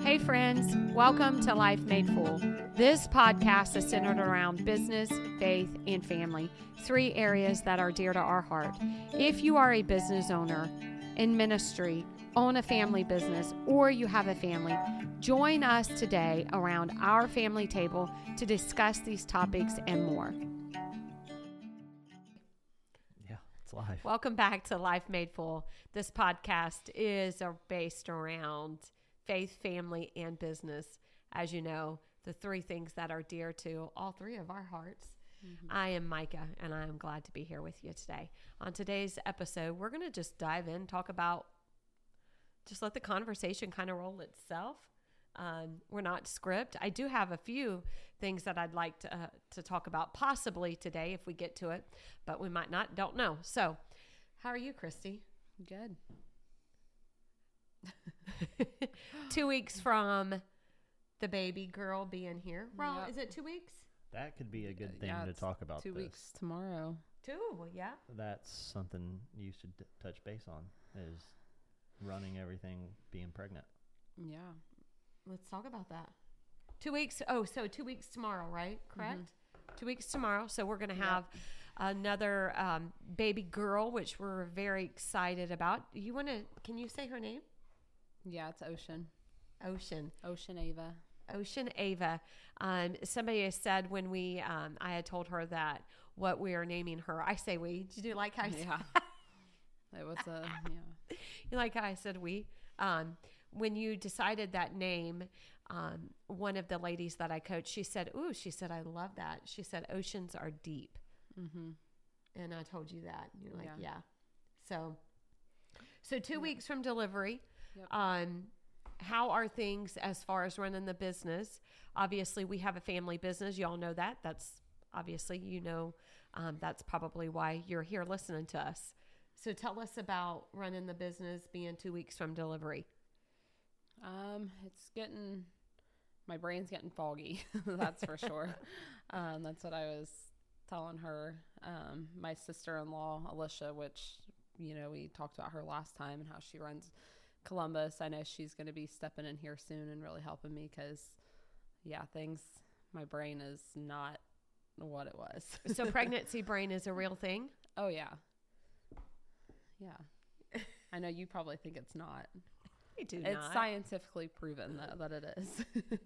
Hey friends, welcome to Life Made Full. This podcast is centered around business, faith, and family, three areas that are dear to our heart. If you are a business owner in ministry, own a family business, or you have a family, join us today around our family table to discuss these topics and more. Yeah, it's live. Welcome back to Life Made Full. This podcast is based around faith, family, and business. As you know, the three things that are dear to all three of our hearts. I am Micah, and I am glad to be here with you today. On today's episode, we're going to just dive in, talk about, just let the conversation kind of roll itself. We're not script. I do have a few things that I'd like to talk about possibly today if we get to it, but we might not, don't know. So how are you, Christy? Good. 2 weeks from the baby girl being here. Well, Yep. Is it 2 weeks? That could be a good thing Yeah, to it's talk about. 2 weeks tomorrow. 2, yeah. That's something you should touch base on, is running everything, being pregnant. Yeah. Let's talk about that. 2 weeks. Oh, so 2 weeks tomorrow, right? Correct? 2 weeks tomorrow. So we're going to have another baby girl, which we're very excited about. Can you say her name? Yeah, it's Ocean. Ocean. Ocean Ava. Ocean Ava. Somebody has said when I had told her that what we are naming her, I say we. Did you like how I said? Yeah. It was yeah. You like how I said we? When you decided that name, one of the ladies that I coached, she said, I love that. She said, oceans are deep. Mm-hmm. And I told you that. You're like, Yeah. So 2 weeks from delivery. Yep. How are things as far as running the business? Obviously, we have a family business. You all know that. That's obviously, that's probably why you're here listening to us. So tell us about running the business being 2 weeks from delivery. My brain's getting foggy. That's for sure. That's what I was telling her. My sister-in-law, Alicia, which, we talked about her last time and how she runs Columbus. I know she's going to be stepping in here soon and really helping me because, my brain is not what it was. So pregnancy brain is a real thing? Oh, yeah. Yeah. I know you probably think it's not. I do It's not. scientifically proven that it is.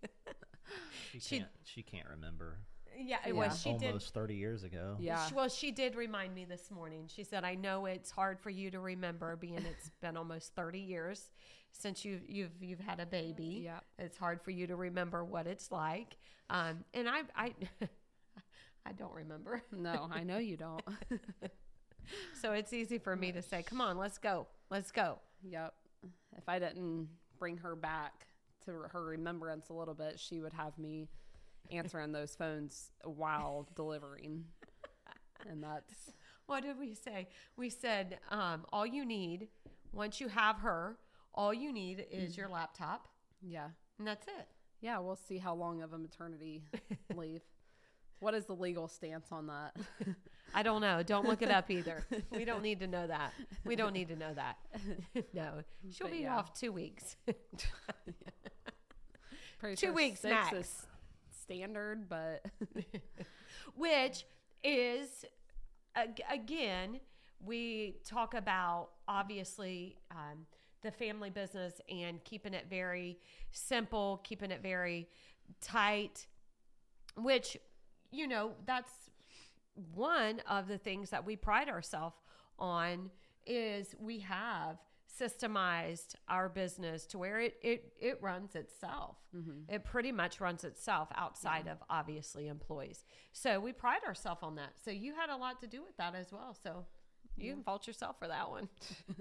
She can't remember. Yeah, Yeah. well, she did. Almost 30 years ago. Yeah. Well, she did remind me this morning. She said, "I know it's hard for you to remember, being it's been almost 30 years since you've had a baby. Yeah. It's hard for you to remember what it's like." And I I don't remember. No, I know you don't. So it's easy for me to say, "Come on, let's go, let's go." Yep. If I didn't bring her back to her remembrance a little bit, she would have me answering those phones while delivering. And that's... What did we say? We said, all you need, once you have her, all you need is your laptop, Yeah. and that's it. Yeah, we'll see how long of a maternity leave. What is the legal stance on that? I don't know. Don't look it up either. We don't need to know that. We don't need to know that. No, she'll But be yeah. off 2 weeks. Pretty 2 sure weeks 6 max. is standard, but Which is, again, we talk about, obviously, the family business and keeping it very simple, keeping it very tight, which, that's one of the things that we pride ourselves on, is we have systemized our business to where it runs itself. It pretty much runs itself outside of, obviously, employees. So we pride ourselves on that. So you had a lot to do with that as well. So you can fault yourself for that one.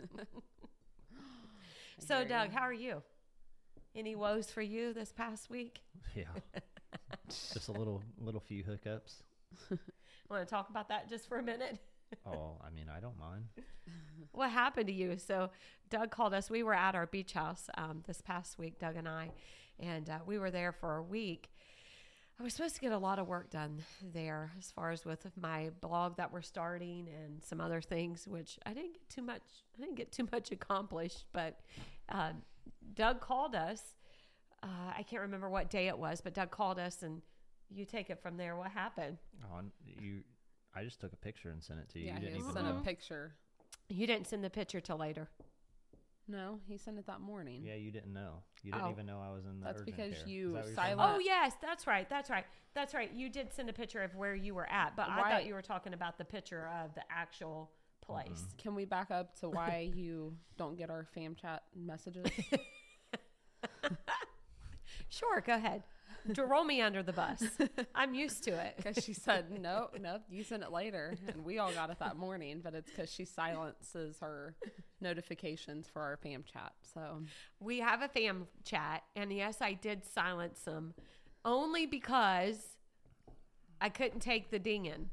So hear Doug, you. how are you? Any woes for you this past week? Yeah. Just a little few hookups. Want to talk about that just for a minute? Oh, I mean, I don't mind. What happened to you? So Doug called us. We were at our beach house this past week, Doug and I, and we were there for a week. I was supposed to get a lot of work done there as far as with my blog that we're starting and some other things, which I didn't get too much accomplished, but Doug called us I can't remember what day it was, but Doug called us, and you take it from there. What happened? I just took a picture and sent it to you. Yeah, You didn't he even sent know. a picture. You didn't send the picture till later. No, he sent it that morning. Yeah, you didn't know. You didn't Oh. even know I was in the That's urgent because care. you Is that what you're silent- talking Oh yes, that's right. You did send a picture of where you were at, but I Right. thought you were talking about the picture of the actual place. Can we back up to why you don't get our fam chat messages? Sure, go ahead. Roll me under the bus. I'm used to it. Because she said, no, you sent it later. And we all got it that morning, but it's because she silences her notifications for our fam chat. So We have a fam chat, and yes, I did silence them only because I couldn't take the dinging.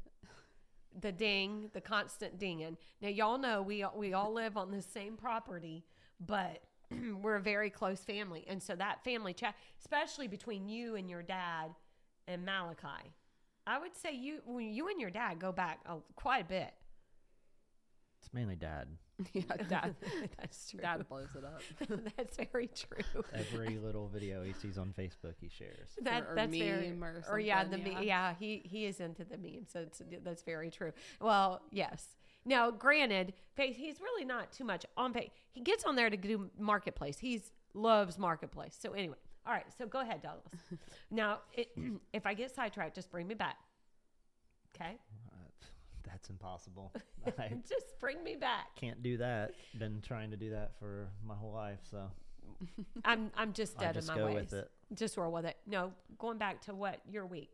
The constant dinging. Now, y'all know we all live on the same property, but we're a very close family. And so that family chat, especially between you and your dad and Malachi, I would say you and your dad go back quite a bit. It's mainly Dad. yeah, Dad, That's true. Dad blows it up. That's very true. Every little video he sees on Facebook, he shares. Or That's meme very, or yeah, something, he is into the meme, so that's very true. Well, yes. Now, granted, he's really not too much on Facebook. He gets on there to do Marketplace. He loves Marketplace. So anyway, all right. So go ahead, Douglas. Now, if I get sidetracked, just bring me back. Okay, That's impossible. I just bring me back. can't do that. Been trying to do that for my whole life, so I'm just I dead just in my go ways. with it. Just roll with it. No, going back to what your week.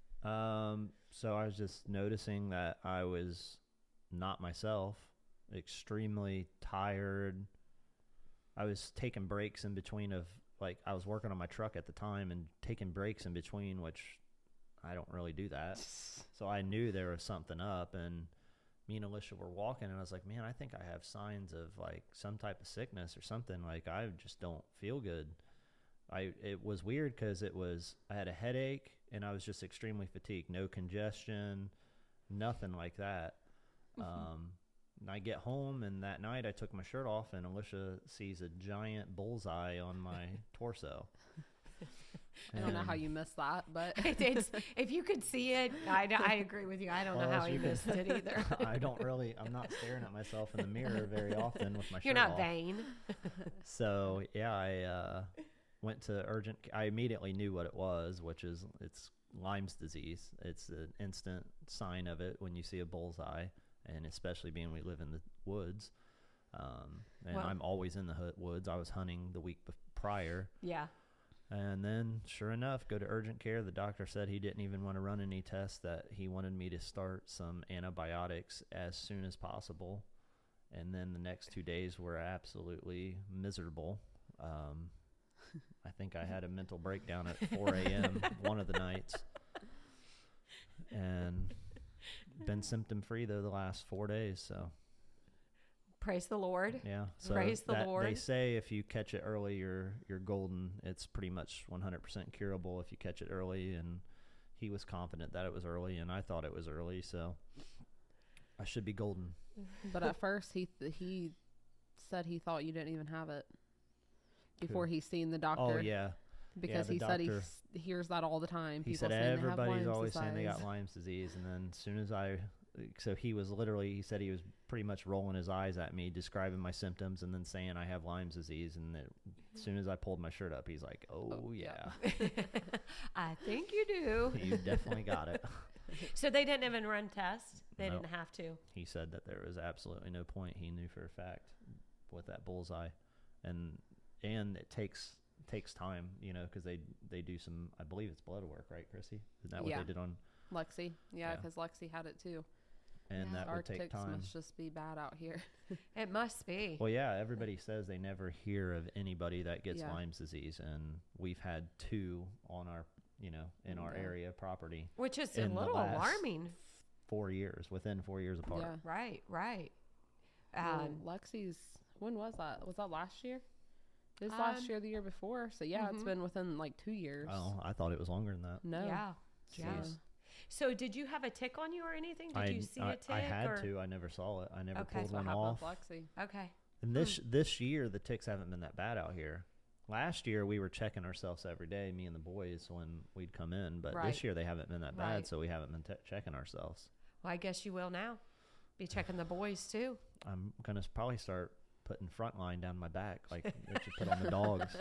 So I was just noticing that I was not myself, extremely tired. I was taking breaks in between of, like, I was working on my truck at the time and taking breaks in between, which I don't really do that. So I knew there was something up, and me and Alicia were walking, and I was like, man, I think I have signs of like some type of sickness or something. Like, I just don't feel good. It was weird because I had a headache and I was just extremely fatigued, no congestion, nothing like that. And I get home, and that night I took my shirt off, and Alicia sees a giant bullseye on my torso. I don't know how you missed that, but It's, if you could see it, I agree with you. I don't know Well, how as you you can- missed it either. I'm not staring at myself in the mirror very often with my shirt You're not off. vain. So yeah, I went to urgent. I immediately knew what it was, which is it's Lyme's disease. It's an instant sign of it when you see a bullseye, and especially being we live in the woods, and Well- I'm always in the woods. I was hunting the week prior, Yeah. and then sure enough, go to urgent care. The doctor said he didn't even want to run any tests. That he wanted me to start some antibiotics as soon as possible. And then the next 2 days were absolutely miserable. I think I had a mental breakdown at 4 a.m. one of the nights, and been symptom free though the last 4 days. So Praise the Lord. yeah, so Praise the They Lord. say if you catch it early, you're golden. It's pretty much 100% curable if you catch it early. And he was confident that it was early, and I thought it was early, so I should be golden. but at first he said he thought you didn't even have it before he seen the doctor. Oh yeah. Because the he said he doctor- hears that all the time. He People said saying they have everybody's Lyme's always saying they disease. got Lyme's disease, and then as soon as he said he was pretty much rolling his eyes at me, describing my symptoms, and then saying I have Lyme's disease, and as soon as I pulled my shirt up, he's like, oh yeah, I think you do. you definitely got it. So they didn't even run tests. They Nope. didn't have to. He said that there was absolutely no point. He knew for a fact with that bullseye, and it takes time, because they do some, I believe it's blood work, right, Chrissy? Isn't that what Yeah. they did on? Lexi. Yeah, Yeah. because Lexi had it too. And Yeah. that Our would take ticks time. must just be bad out here. It must be. Well, yeah, everybody says they never hear of anybody that gets Yeah. Lyme's disease, and we've had 2 on our, in our Yeah. area property, Which is in a the little last alarming. 4 years, within 4 years apart. Yeah. Right. Well, Lexi's, when was that? Was that last year? It was last year, or the year before. So yeah, it's Mhm. been within like 2 years. Oh, I thought it was longer than that. No. Yeah. Yeah. Jeez. So did you have a tick on you or anything? Did you see a tick? I had or? to. I never saw it. I never Okay. pulled That's what one happened off. with Lexi. Okay. And this year, the ticks haven't been that bad out here. last year we were checking ourselves every day, me and the boys, when we'd come in. But Right. this year they haven't been that bad, Right. so we haven't been checking ourselves. Well, I guess you will now. Be checking the boys too. I'm going to probably start putting Frontline down my back like what you put on the dogs.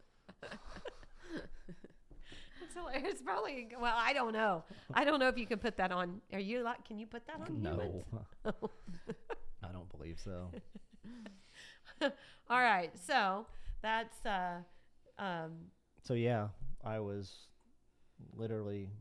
It's probably, well, I don't know. I don't know if you can put that on. Are you like, can you put that on humans? No. I don't believe so. All right. So that's, So yeah, I was literally,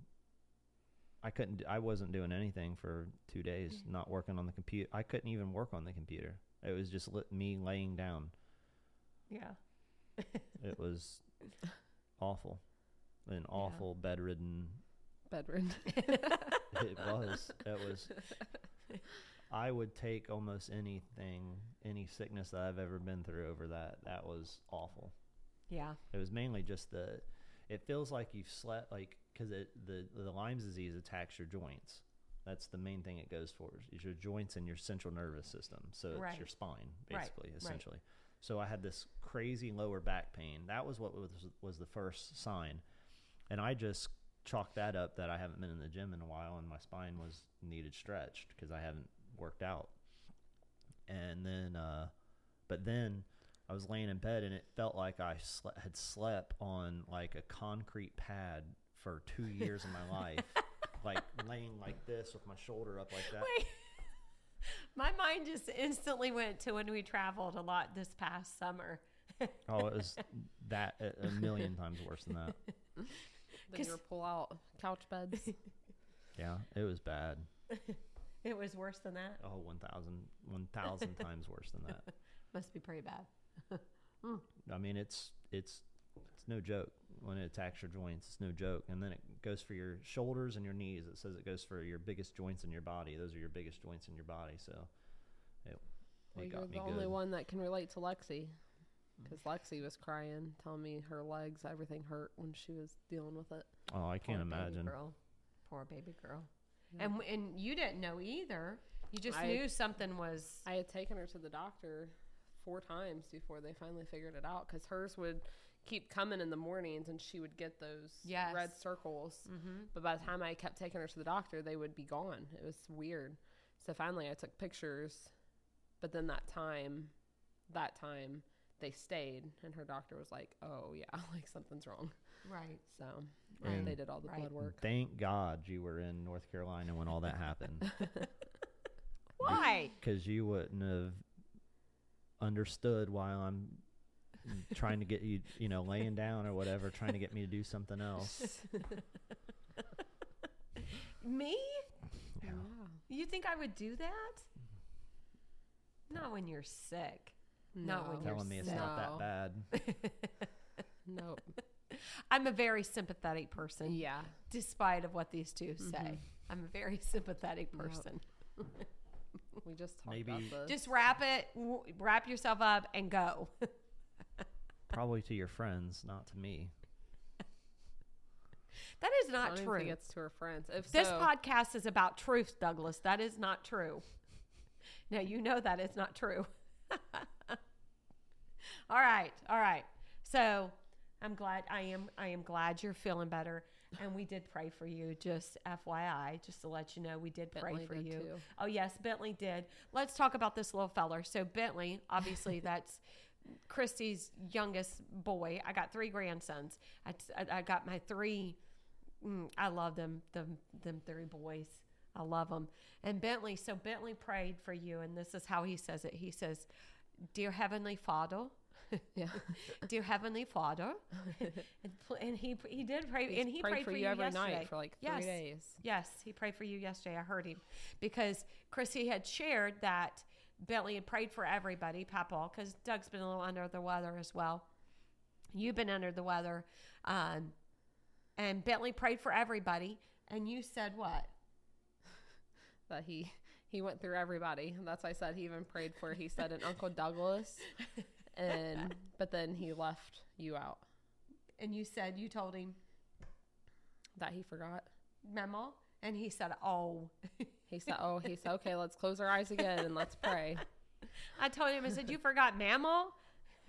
I wasn't doing anything for 2 days, not working on the computer. I couldn't even work on the computer. It was just me laying down. yeah. It was awful. An awful bedridden. Bedridden. It was. I would take almost anything, any sickness that I've ever been through over that. That was awful. Yeah. It was mainly just it feels like you've slept, like, because the Lyme's disease attacks your joints. That's the main thing it goes for, is your joints and your central nervous system. So Right. it's your spine, Right, basically, right. essentially. So I had this crazy lower back pain. That was what was the first sign. And I just chalked that up that I haven't been in the gym in a while, and my spine needed stretched because I haven't worked out. And then, but then I was laying in bed, and it felt like I had slept on like a concrete pad for 2 years of my life, like laying like this with my shoulder up like that. Wait. My mind just instantly went to when we traveled a lot this past summer. Oh, it was that a million times worse than that. Then your pull-out couch beds. Yeah, it was bad. It was worse than that. Oh, 1,000 times worse than that. Must be pretty bad. I mean, it's no joke when it attacks your joints. It's no joke. And then it goes for your shoulders and your knees. It says it goes for your biggest joints in your body. Those are your biggest joints in your body. So Well, it you're got me the good. only one that can relate to Lexi, because Lexi was crying, telling me her legs, everything hurt when she was dealing with it. Oh, I can't Poor baby imagine. girl. Poor baby girl. Yeah. And you didn't know either. You just I- knew something was. I had taken her to the doctor 4 times before they finally figured it out, because hers would keep coming in the mornings and she would get those Yes. red circles. Mm-hmm. But by the time I kept taking her to the doctor, they would be gone. It was weird. So finally I took pictures, but then that time they stayed, and her doctor was like, oh yeah, like something's wrong. Right. So And- they did all the Right. blood work. Thank God you were in North Carolina when all that happened, Why? because you wouldn't have understood while I'm trying to get you, laying down or whatever, trying to get me to do something else. Me? Yeah. You think I would do that? Not when you're sick. Not when you're Telling me it's sick. not that bad. Nope. I'm a very sympathetic person. Yeah. Despite of what these two say. Mhm. I'm a very sympathetic Yep. person. We just talked Maybe- about this. Just wrap yourself up and go. Probably to your friends, not to me. That is I not don't even true. think it's to her friends. If This so, podcast is about truth, Douglas. That is not true. Now, you know that is not true. All right. So I am glad you're feeling better. And we did pray for you, just FYI, just to let you know, we did pray Bentley for did you. too. Oh, yes, Bentley did. Let's talk about this little feller. So Bentley, obviously that's Christy's youngest boy. I got 3 grandsons. I got my 3. I love them 3 boys. I love them. And Bentley prayed for you, and this is how he says it. He says, "Dear Heavenly Father." Yeah. Dear Heavenly Father, and he did pray, and he prayed for you every yesterday. night for like 3 Yes. days. Yes, he prayed for you yesterday. I heard him because Chrissy had shared that Bentley had prayed for everybody, Papa, because Doug's been a little under the weather as well. You've been under the weather, and Bentley prayed for everybody. And you said what? That he went through everybody. And that's why I said he even prayed for. He said an Uncle Douglas, but then he left you out. And you told him, That he forgot. Mama, and he said, "Oh." He said, okay, let's close our eyes again and let's pray. I told him, I said, "You forgot Mama?"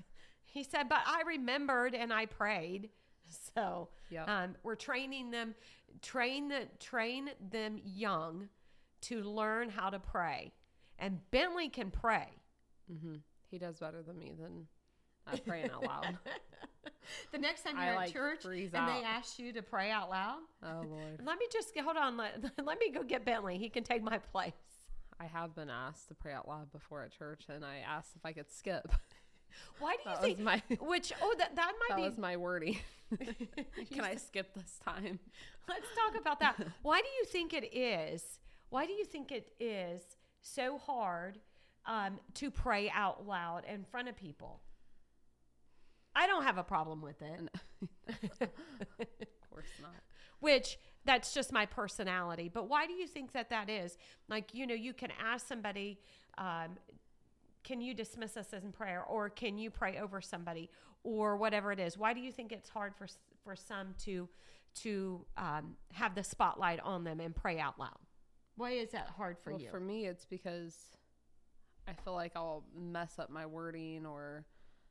He said, but I remembered and I prayed. So Yep. we're training them, train them young to learn how to pray. And Bentley can pray. Mm-hmm. He does better than me than praying out loud. The next time I, you're at like, church freeze and out. they ask you to pray out loud, Oh, Lord. let me just hold on. Let me go get Bentley. He can take my place. I have been asked to pray out loud before at church, and I asked if I could skip. Why do you That think? was my that might that be. was my wording. Can I skip this time? Let's talk about that. Why do you think it is? Why do you think it is so hard to pray out loud in front of people? I don't have a problem with it. Of course not. Which that's just my personality. But why do you think that is? Like, you can ask somebody, can you dismiss us in prayer, or can you pray over somebody, or whatever it is? Why do you think it's hard for some to have the spotlight on them and pray out loud? Why is that hard for you? For me, it's because I feel like I'll mess up my wording, or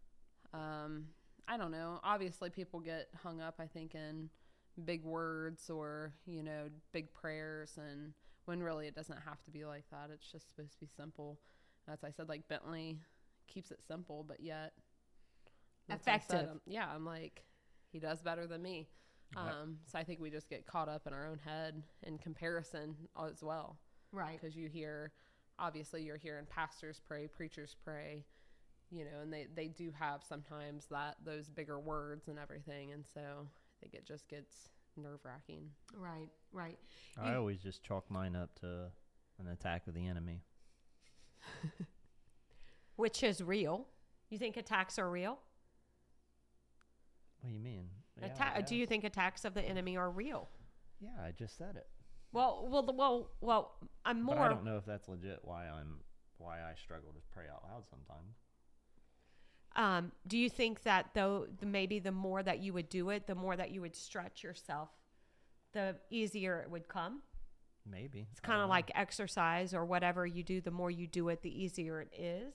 I don't know. Obviously, people get hung up, I think, in big words or, big prayers, and when really it doesn't have to be like that. It's just supposed to be simple. As I said, like, Bentley keeps it simple, but yet that's what I said. effective. I'm like, he does better than me. Right. So I think we just get caught up in our own head in comparison as well. Right. Because obviously you're hearing pastors pray, preachers pray, and they do have sometimes those bigger words and everything. And so I think it just gets nerve-wracking. Right. I always just chalk mine up to an attack of the enemy. Which is real. You think attacks are real? What do you mean? Yeah, I Do you guess. think attacks of the enemy are real? Yeah, I just said it. Well, I'm more. But I don't know if that's legit. Why I struggle to pray out loud sometimes. Do you think that though maybe the more that you would do it, the more that you would stretch yourself, the easier it would come? Maybe. It's kind of like exercise or whatever you do. The more you do it, the easier it is.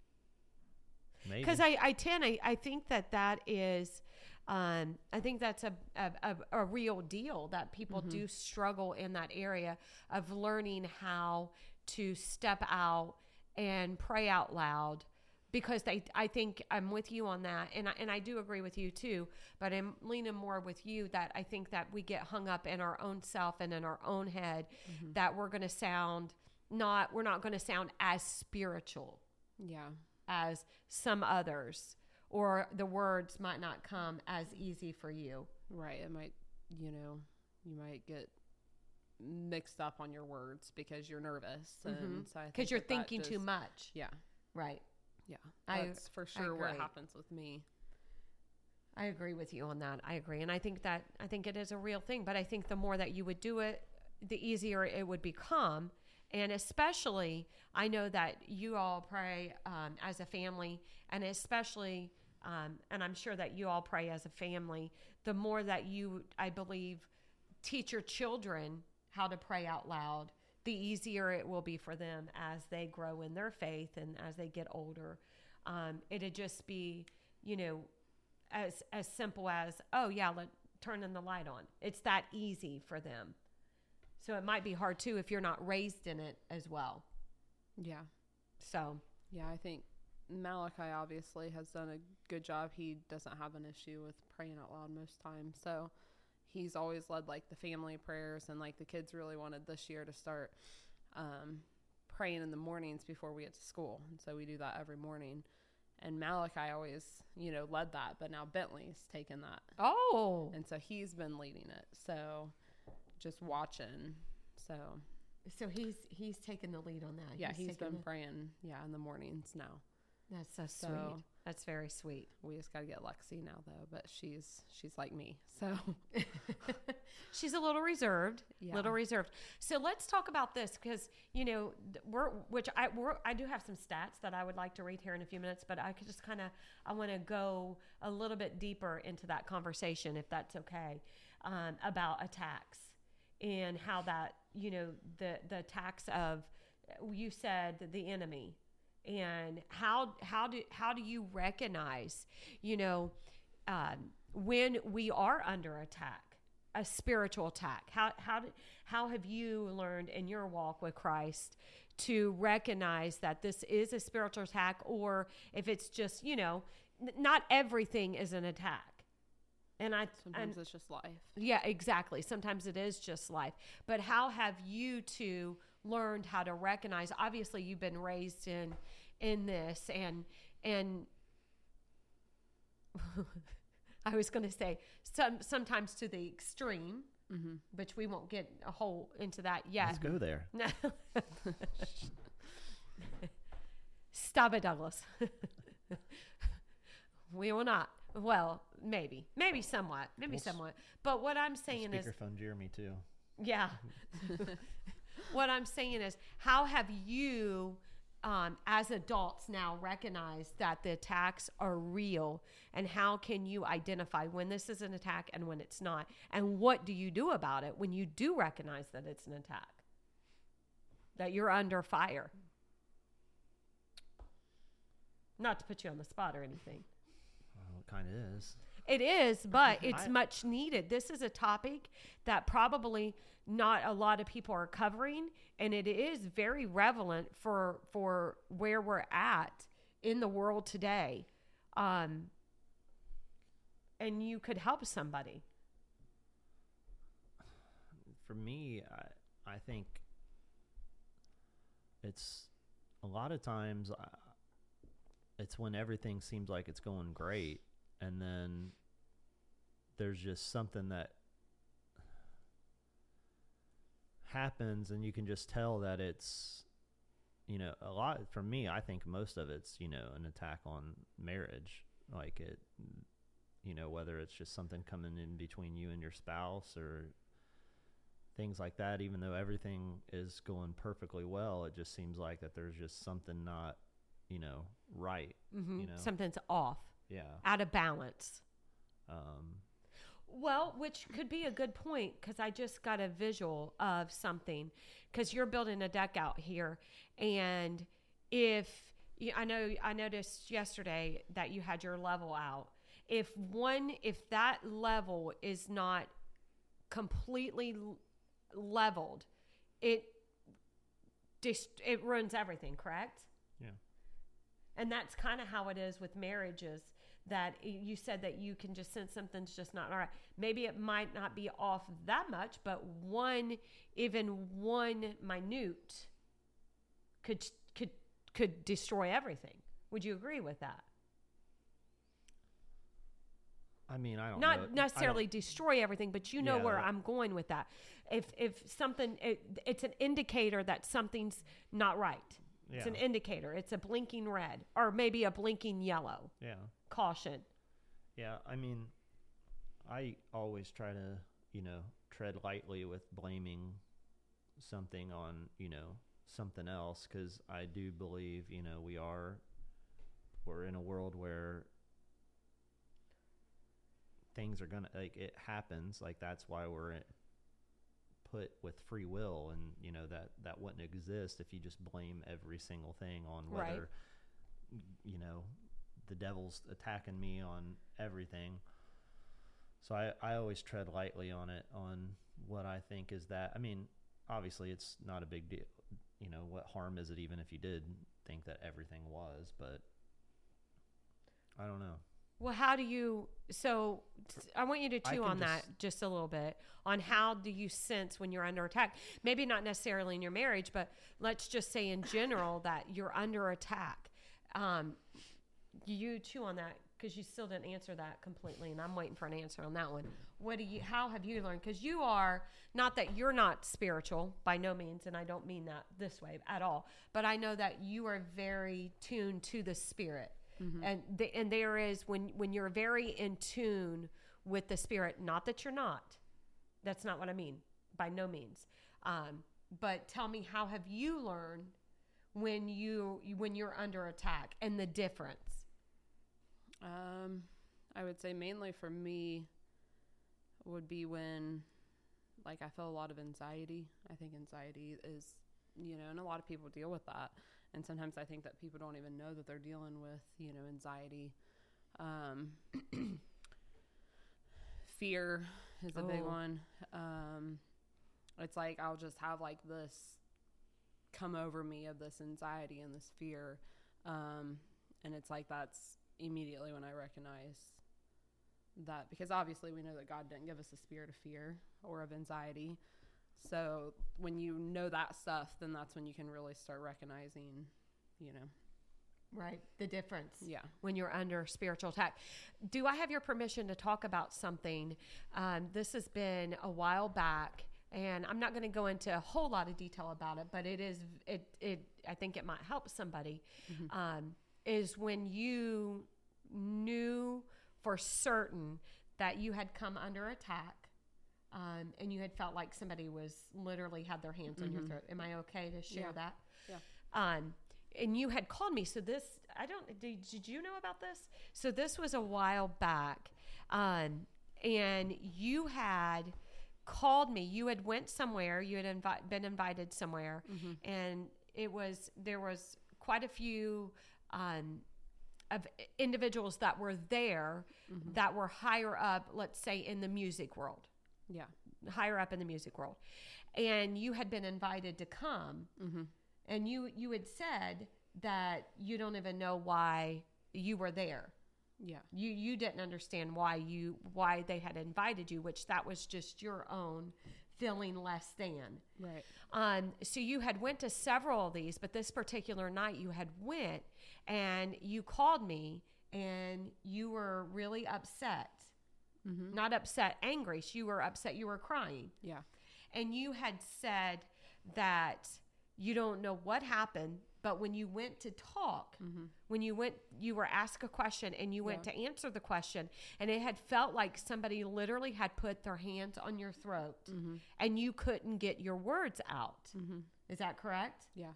Maybe. Because I think that is, I think that's a real deal, that people do struggle in that area of learning how to step out and pray out loud, because I think I'm with you on that. And I do agree with you too, but I'm leaning more with you that I think that we get hung up in our own self and in our own head that we're not going to sound as spiritual Yeah. as some others, or the words might not come as easy for you. Right. It might, you might get mixed up on your words because you're nervous. And so I think Because you're that thinking too just- much. Yeah. Right. Yeah. I That's for sure what agree. happens with me. I agree with you on that. I agree. And I think it is a real thing, but I think the more that you would do it, the easier it would become. And especially, I know that you all pray as a family, and especially, and I'm sure that you all pray as a family, the more that you, I believe, teach your children how to pray out loud, the easier it will be for them as they grow in their faith and as they get older. It'd just be, as simple as, oh yeah, turning the light on. It's that easy for them. So it might be hard too if you're not raised in it as well. Yeah. So Yeah. I think Malachi obviously has done a good job. He doesn't have an issue with praying out loud most times. So he's always led like the family prayers, and like the kids really wanted this year to start praying in the mornings before we get to school. And so we do that every morning. And Malachi always, led that, but now Bentley's taken that. oh, And so he's been leading it. So just watching. So so he's taken the lead on that. yeah, he's taken been praying, in the mornings now. That's so So- sweet. That's very sweet. We just got to get Lexi now though, but she's like me. So She's a little reserved, Yeah. little reserved. So let's talk about this, because I do have some stats that I would like to read here in a few minutes, but I could just I want to go a little bit deeper into that conversation, if that's okay, about attacks and how that, the attacks of, you said the enemy, And how do you recognize, you know, when we are under attack, a spiritual attack? How have you learned in your walk with Christ to recognize that this is a spiritual attack, or if it's just, you know, not everything is an attack? And Sometimes it's just life. Yeah, exactly. Sometimes it is just life. But how have you two learned how to recognize? Obviously, you've been raised in this, and I was going to say sometimes to the extreme, which we won't get a whole into that yet. Let's go there. No. Stop it, Douglas. We will not. Well, maybe somewhat, somewhat. But what I'm saying is, Speakerphone Jeremy too. yeah. What I'm saying is, how have you, as adults now, recognized that the attacks are real, and how can you identify when this is an attack and when it's not, and what do you do about it when you do recognize that it's an attack, that you're under fire? Not to put you on the spot or anything. Well, it kind of is. It is, but it's much needed. This is a topic that probably not a lot of people are covering, and it is very relevant for where we're at in the world today. And you could help somebody. For me, I think it's a lot of times it's when everything seems like it's going great, and then there's just something that happens, and you can just tell that it's, you know, a lot. For me, I think most of it's, you know, an attack on marriage. Like it, you know, whether it's just something coming in between you and your spouse or things like that. Even though everything is going perfectly well, it just seems like that there's just something not, you know, right. Mm-hmm. You know, Something's off. Yeah. Out of balance. Well, which could be a good point, because I just got a visual of something, because you're building a deck out here, and I noticed yesterday that you had your level out. If that level is not completely leveled, it ruins everything, correct? Yeah. And that's kind of how it is with marriages, that you said that you can just sense something's just not all right. Maybe it might not be off that much, but even one minute could destroy everything. Would you agree with that? I mean, I don't know. Not necessarily destroy everything, but you know where Yeah. I'm going with that. If something, it's an indicator that something's not right. Yeah. It's an indicator. It's a blinking red, or maybe a blinking yellow. Yeah. Caution. Yeah. I mean, I always try to, you know, tread lightly with blaming something on, you know, something else, because I do believe, you know, we're in a world where things are gonna, like, it happens. Like, that's why we're put with free will, and, you know, that wouldn't exist if you just blame every single thing on whether, Right. you know, the devil's attacking me on everything. So I always tread lightly on it, on what I think is that. I mean, obviously it's not a big deal. You know, what harm is it even if you did think that everything was, but I don't know. Well, so I want you to chew on that just a little bit, on how do you sense when you're under attack? Maybe not necessarily in your marriage, but let's just say in general that you're under attack. You chew on that, because you still didn't answer that completely, and I'm waiting for an answer on that one. How have you learned? Because you are, not that you're not spiritual by no means, and I don't mean that this way at all, but I know that you are very tuned to the spirit. Mm-hmm. And there is, when you're very in tune with the spirit, not that you're not, that's not what I mean, by no means. But tell me, how have you learned when you're under attack, and the difference? I would say mainly for me would be when, I feel a lot of anxiety. I think anxiety is, and a lot of people deal with that. And sometimes I think that people don't even know that they're dealing with, anxiety. Fear is a big one. It's like I'll just have like this come over me of this anxiety and this fear. And it's like that's immediately when I recognize that, because obviously we know that God didn't give us a spirit of fear or of anxiety. So when you know that stuff, then that's when you can really start recognizing, Right. The difference. Yeah. When you're under spiritual attack. Do I have your permission to talk about something? This has been a while back, and I'm not going to go into a whole lot of detail about it, but I think it might help somebody. Is when you knew for certain that you had come under attack, and you had felt like somebody was literally had their hands on your throat. Am I okay to share that? Yeah. And you had called me. So this, did you know about this? So this was a while back. And you had called me. You had went somewhere. You had been invited somewhere. And there was quite a few of individuals that were there that were higher up, let's say in the music world. Yeah. Higher up in the music world. And you had been invited to come. And you had said that you don't even know why you were there. Yeah. You didn't understand why they had invited you, which that was just your own feeling less than. Right. So you had went to several of these, but this particular night you had went and you called me and you were really upset. Not upset, angry. You were upset. You were crying. Yeah. And you had said that you don't know what happened, but when you went to talk, when you were asked a question and you went to answer the question, and it had felt like somebody literally had put their hands on your throat and you couldn't get your words out. Is that correct? Yeah.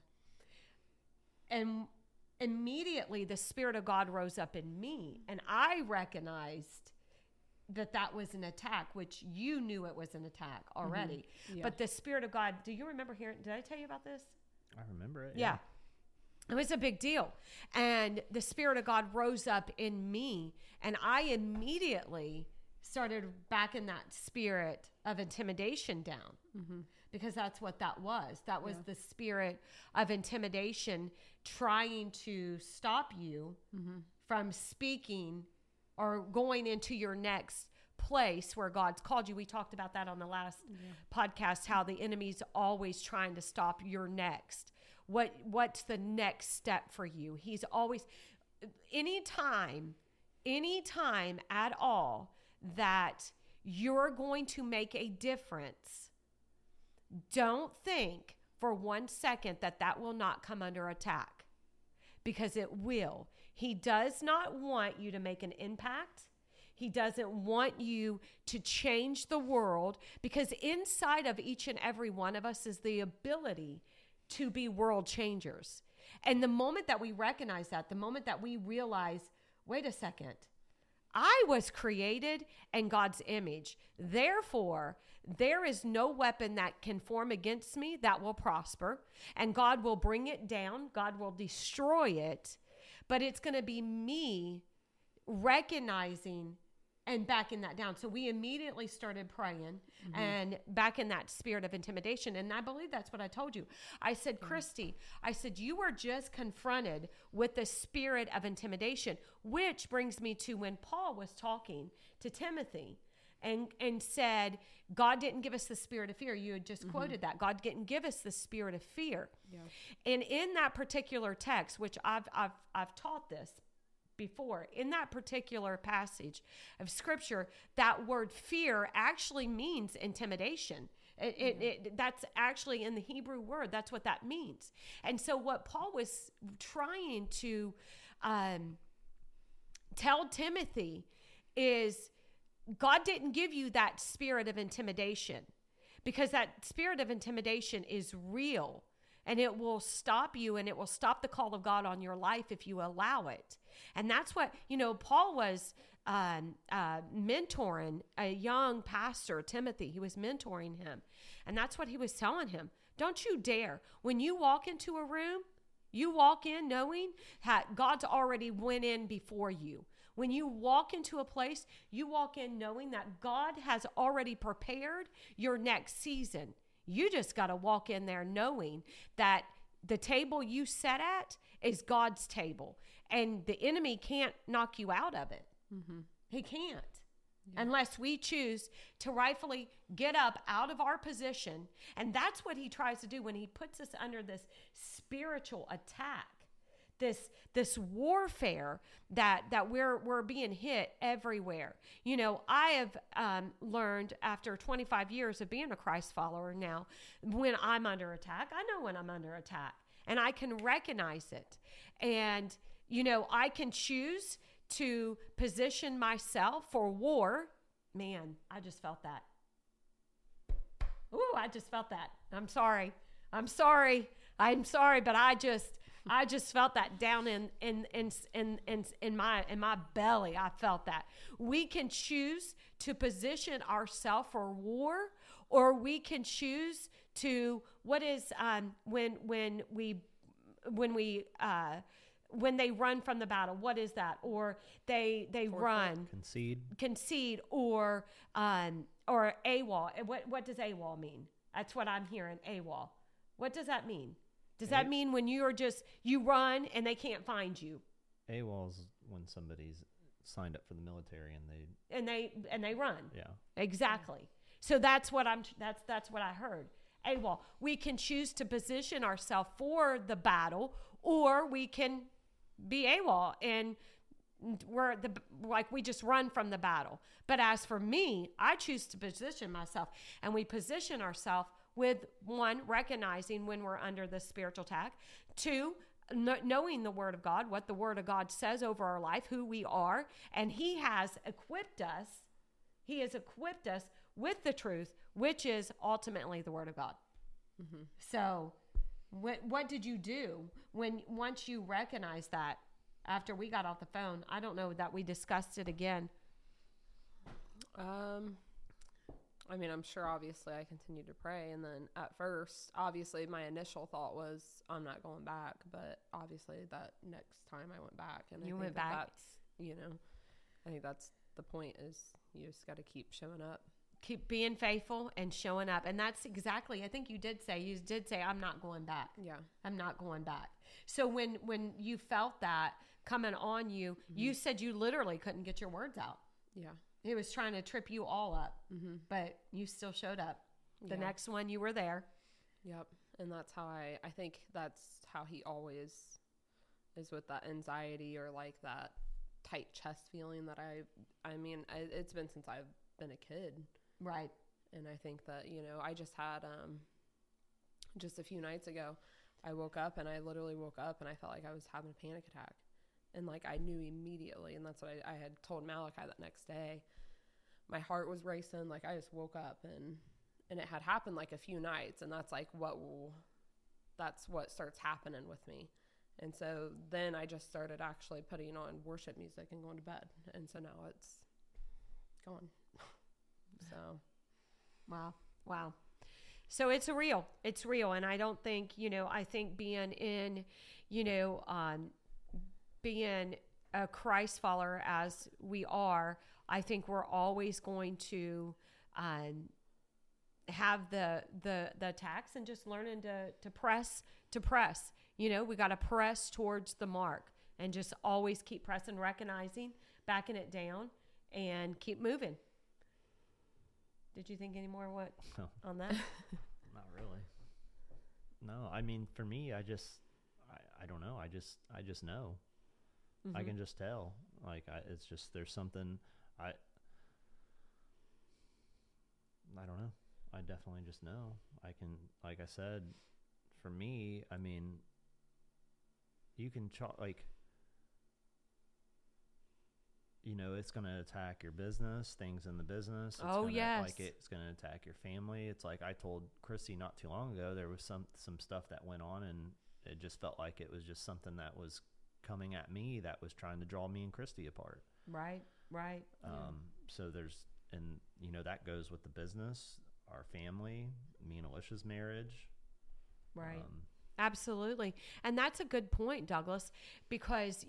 And immediately the Spirit of God rose up in me, and I recognized that was an attack, which you knew it was an attack already. Yeah. But the Spirit of God, do you remember hearing, did I tell you about this? I remember it. Yeah. It was a big deal. And the Spirit of God rose up in me, and I immediately started backing that spirit of intimidation down, because that's what that was. That was the spirit of intimidation trying to stop you from speaking or going into your next place where God's called you. We talked about that on the last podcast, how the enemy's always trying to stop your next. What's the next step for you? He's always, anytime at all that you're going to make a difference, don't think for 1 second that will not come under attack, because it will. He does not want you to make an impact. He doesn't want you to change the world, because inside of each and every one of us is the ability to be world changers. And the moment that we recognize that, the moment that we realize, wait a second, I was created in God's image. Therefore, there is no weapon that can form against me that will prosper, and God will bring it down. God will destroy it. But it's going to be me recognizing and backing that down. So we immediately started praying and backing that spirit of intimidation. And I believe that's what I told you. I said, Christy, I said, you were just confronted with the spirit of intimidation, which brings me to when Paul was talking to Timothy and said, God didn't give us the spirit of fear. You had just quoted that. God didn't give us the spirit of fear. Yeah. And in that particular text, which I've taught this before, in that particular passage of scripture, that word fear actually means intimidation. That's actually in the Hebrew word. That's what that means. And so what Paul was trying to tell Timothy is, God didn't give you that spirit of intimidation, because that spirit of intimidation is real, and it will stop you, and it will stop the call of God on your life if you allow it. And that's what, Paul was mentoring a young pastor, Timothy. He was mentoring him. And that's what he was telling him. Don't you dare. When you walk into a room, You walk in knowing God's already went in before you. When you walk into a place, you walk in knowing that God has already prepared your next season. You just got to walk in there knowing that the table you sat at is God's table, and the enemy can't knock you out of it. Mm-hmm. He can't. Unless we choose to rightfully get up out of our position. And that's what he tries to do when he puts us under this spiritual attack, this warfare that we're being hit everywhere. You know, I have learned after 25 years of being a Christ follower now, when I'm under attack, I know when I'm under attack, and I can recognize it. And, you know, I can choose to position myself for war. Man, I just felt that. Ooh, I just felt that. I'm sorry, but I just felt that down in my belly. I felt that. We can choose to position ourselves for war, or we can choose to when they run from the battle, what is that? Or they run, concede, or AWOL. What does AWOL mean? That's what I'm hearing. AWOL. What does that mean? Does that mean when you run and they can't find you? AWOL is when somebody's signed up for the military and they run. Yeah. Exactly. So that's what I heard. AWOL. We can choose to position ourselves for the battle, or we can be AWOL and we just run from the battle. But as for me, I choose to position myself, and we position ourselves with, one, recognizing when we're under the spiritual attack, two, knowing the word of God, what the word of God says over our life, who we are, and he has equipped us with the truth, which is ultimately the word of God. Mm-hmm. So what did you do once you recognized that? After we got off the phone, I don't know that we discussed it again. I mean, I'm sure obviously I continued to pray, and then at first, obviously my initial thought was I'm not going back, but obviously that next time I went back, and you I think went back. That's, you know, I think that's the point, is you just got to keep showing up. Keep being faithful and showing up. And that's exactly, I think you did say, I'm not going back. Yeah. I'm not going back. So when you felt that coming on you, mm-hmm. you said you literally couldn't get your words out. Yeah. It was trying to trip you all up, mm-hmm. but you still showed up. The next one, you were there. Yep. And that's how I think that's how he always is, with that anxiety or like that tight chest feeling that I mean, it's been since I've been a kid. Right. And I think that, you know, I just had, just a few nights ago, I woke up and I literally woke up and I felt like I was having a panic attack. And like, I knew immediately. And that's what I had told Malachi that next day. My heart was racing. Like, I just woke up and it had happened like a few nights. And that's like, that's what starts happening with me. And so then I just started actually putting on worship music and going to bed. And so now it's gone. So, wow. So it's real. And I don't think, I think being in, being a Christ follower as we are, I think we're always going to have the attacks, and just learning to press. We got to press towards the mark and just always keep pressing, recognizing, backing it down, and keep moving. Did you think any more on that? Not really. No, I mean, for me, I don't know. I just know. Mm-hmm. I can just tell. Like, it's just, there's something, I don't know. I definitely just know. I can, like I said, for me, I mean, you can it's going to attack your business, things in the business. Yes. It's going to attack your family. It's like, I told Christy not too long ago, there was some stuff that went on, and it just felt like it was just something that was coming at me that was trying to draw me and Christy apart. Right. So that goes with the business, our family, me and Alicia's marriage. Right. Absolutely. And that's a good point, Douglas, because,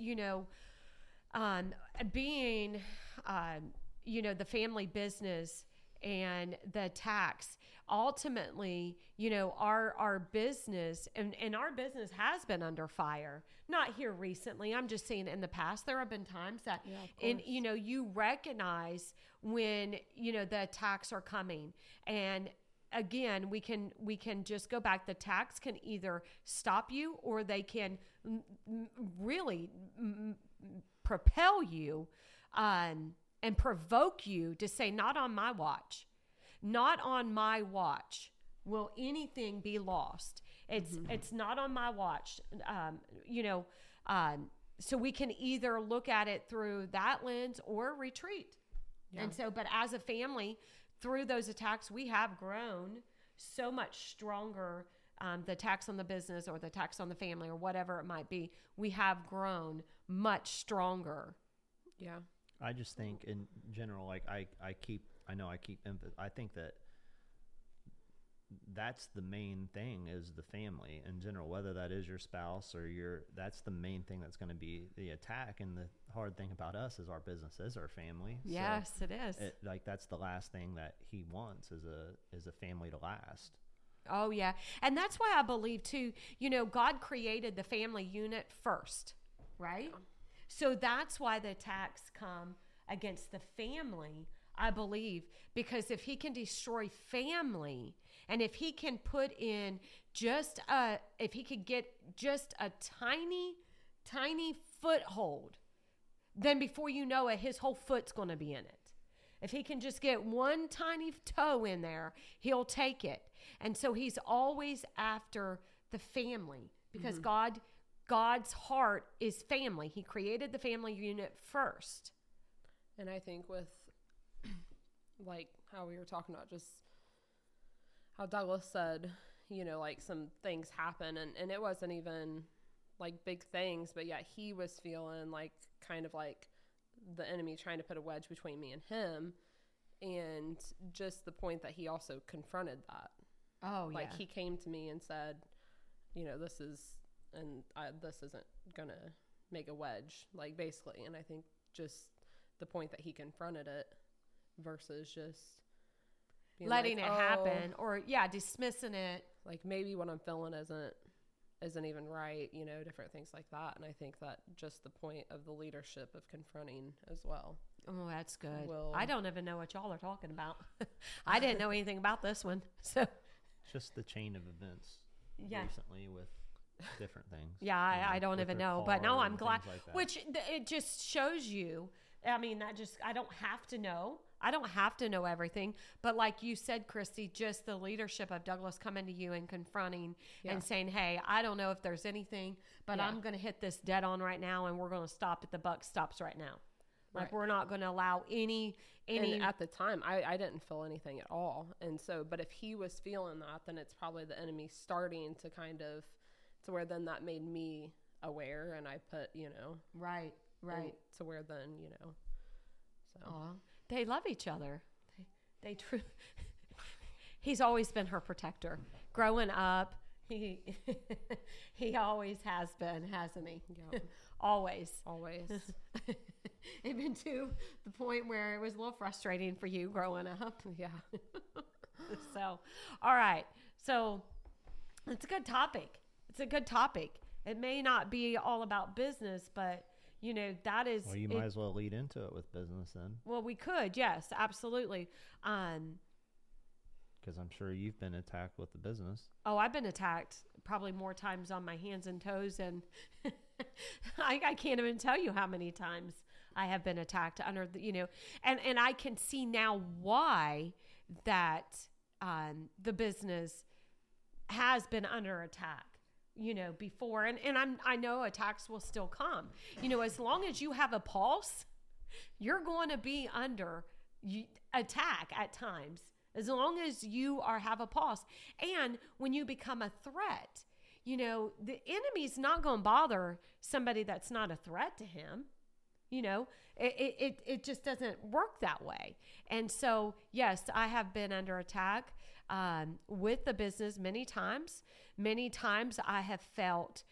being, the family business and the tax, ultimately, our business and our business has been under fire. Not here recently. I'm just saying in the past, there have been times that, you recognize when, the attacks are coming. And again, we can just go back. The tax can either stop you or they can really propel you and provoke you to say, not on my watch. Not on my watch will anything be lost. It's not on my watch. So we can either look at it through that lens or retreat. Yeah. And so, but as a family, through those attacks, we have grown so much stronger. The attacks on the business or the attacks on the family or whatever it might be, we have grown much stronger. Yeah. I just think in general, like I think that that's the main thing is the family in general, whether that is your spouse or that's the main thing that's going to be the attack. And the hard thing about us is our business is our family. Yes, so it is. That's the last thing that he wants is a family to last. Oh yeah. And that's why I believe too, God created the family unit first, right? So that's why the attacks come against the family, I believe, because if he can destroy family and if he can put in if he could get just a tiny, tiny foothold, then before you know it, his whole foot's going to be in it. If he can just get one tiny toe in there, he'll take it. And so he's always after the family because God's heart is family. He created the family unit first. And I think with like how we were talking about just how Douglas said, like some things happen and it wasn't even like big things, but yet he was feeling like kind of like the enemy trying to put a wedge between me and him. And just the point that he also confronted that. Oh, yeah. Like he came to me and said, this isn't going to make a wedge, like basically. And I think just the point that he confronted it versus just letting it happen or dismissing it. Like maybe what I'm feeling isn't even right, different things like that. And I think that just the point of the leadership of confronting as well. Oh, that's good. I don't even know what y'all are talking about. I didn't know anything about this one. So just the chain of events recently with different things. Yeah, I don't even know. But no, I'm glad. Like which it just shows you. I mean, I don't have to know. I don't have to know everything. But like you said, Christy, just the leadership of Douglas coming to you and confronting and saying, hey, I don't know if there's anything, but I'm going to hit this dead on right now and we're going to stop at the buck stops right now. Like we're not going to allow any. And at the time, I didn't feel anything at all. And so, but if he was feeling that, then it's probably the enemy starting to kind of, to where then that made me aware and I put, Right. To where then, so. Aww. They love each other. They true. He's always been her protector. Growing up, he always has been, hasn't he? Yep. Always. Even to the point where it was a little frustrating for you growing up. Yeah. So, all right. So, it's a good topic. It may not be all about business, but that is. Well, you might as well lead into it with business then. Well, we could, yes, absolutely. Because I'm sure you've been attacked with the business. Oh, I've been attacked probably more times on my hands and toes, and I can't even tell you how many times I have been attacked under the, and I can see now why that the business has been under attack. Before, and I know attacks will still come. As long as you have a pulse, you're going to be under attack at times. As long as you have a pulse, and when you become a threat, the enemy's not going to bother somebody that's not a threat to him. It just doesn't work that way. And so, yes, I have been under attack. with the business many times. Many times I have felt,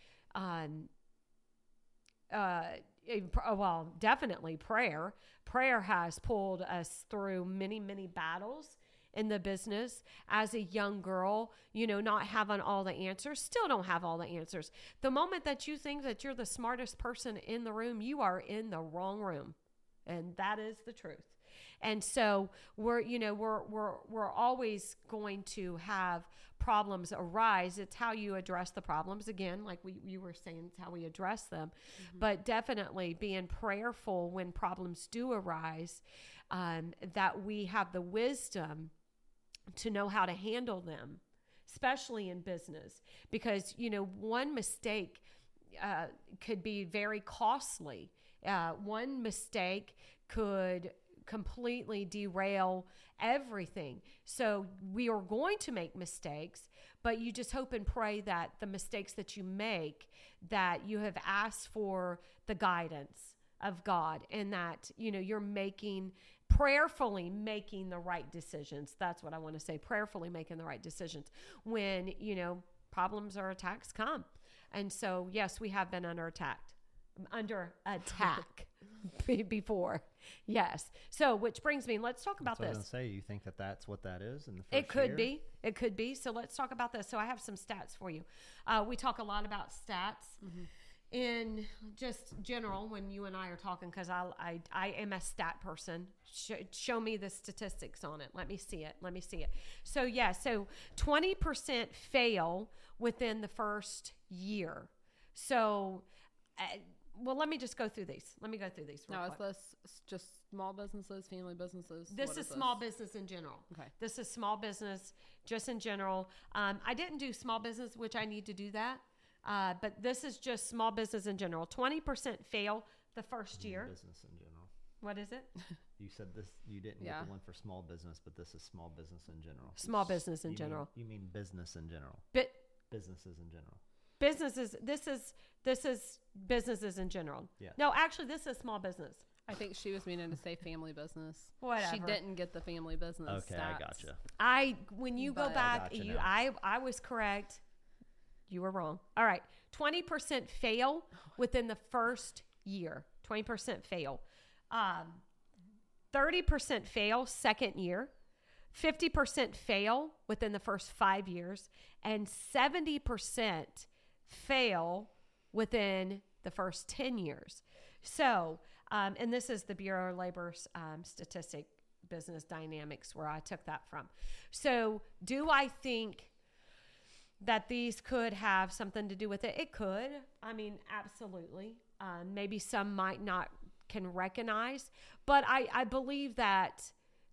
well, definitely prayer. Prayer has pulled us through many, many battles in the business as a young girl, not having all the answers, still don't have all the answers. The moment that you think that you're the smartest person in the room, you are in the wrong room. And that is the truth. And so we're always going to have problems arise. It's how you address the problems. Again, like you were saying, it's how we address them. Mm-hmm. But definitely being prayerful when problems do arise, that we have the wisdom to know how to handle them, especially in business, because, one mistake could be very costly. One mistake could completely derail everything. So we are going to make mistakes, but you just hope and pray that the mistakes that you make, that you have asked for the guidance of God, and that, you're prayerfully making the right decisions. That's what I want to say. Prayerfully making the right decisions when, problems or attacks come. And so, yes, we have been under attack before. Yes. So, which brings me, let's talk about this. I was going to say, you think that that's what that is in the first It could year? be. It could be. So let's talk about this. So I have some stats for you. We talk a lot about stats. Mm-hmm. In just general, when you and I are talking, because I am a stat person. Show me the statistics on it. Let me see it. So, 20% fail within the first year. So, let me just go through these. Real quick. Is this just small businesses, family businesses? This is small business in general. Okay. This is small business just in general. I didn't do small business, which I need to do that. But this is just small business in general. 20% fail the first year. Business in general. What is it? You said this. You didn't get the one for small business, but this is small business in general. Small business in general. You mean business in general? Businesses in general. Businesses. This is businesses in general. Yeah. No, actually, this is small business. I think she was meaning to say family business. Whatever. She didn't get the family business. Okay, stats. I gotcha. When you go back, I was correct. You were wrong. All right. 20% fail within the first year. 20% fail. 30% fail second year. 50% fail within the first 5 years. And 70% fail within the first 10 years. So, and this is the Bureau of Labor's statistic business dynamics where I took that from. So do I think that these could have something to do with it? It could. I mean, absolutely. Maybe some might not can recognize, but I believe that,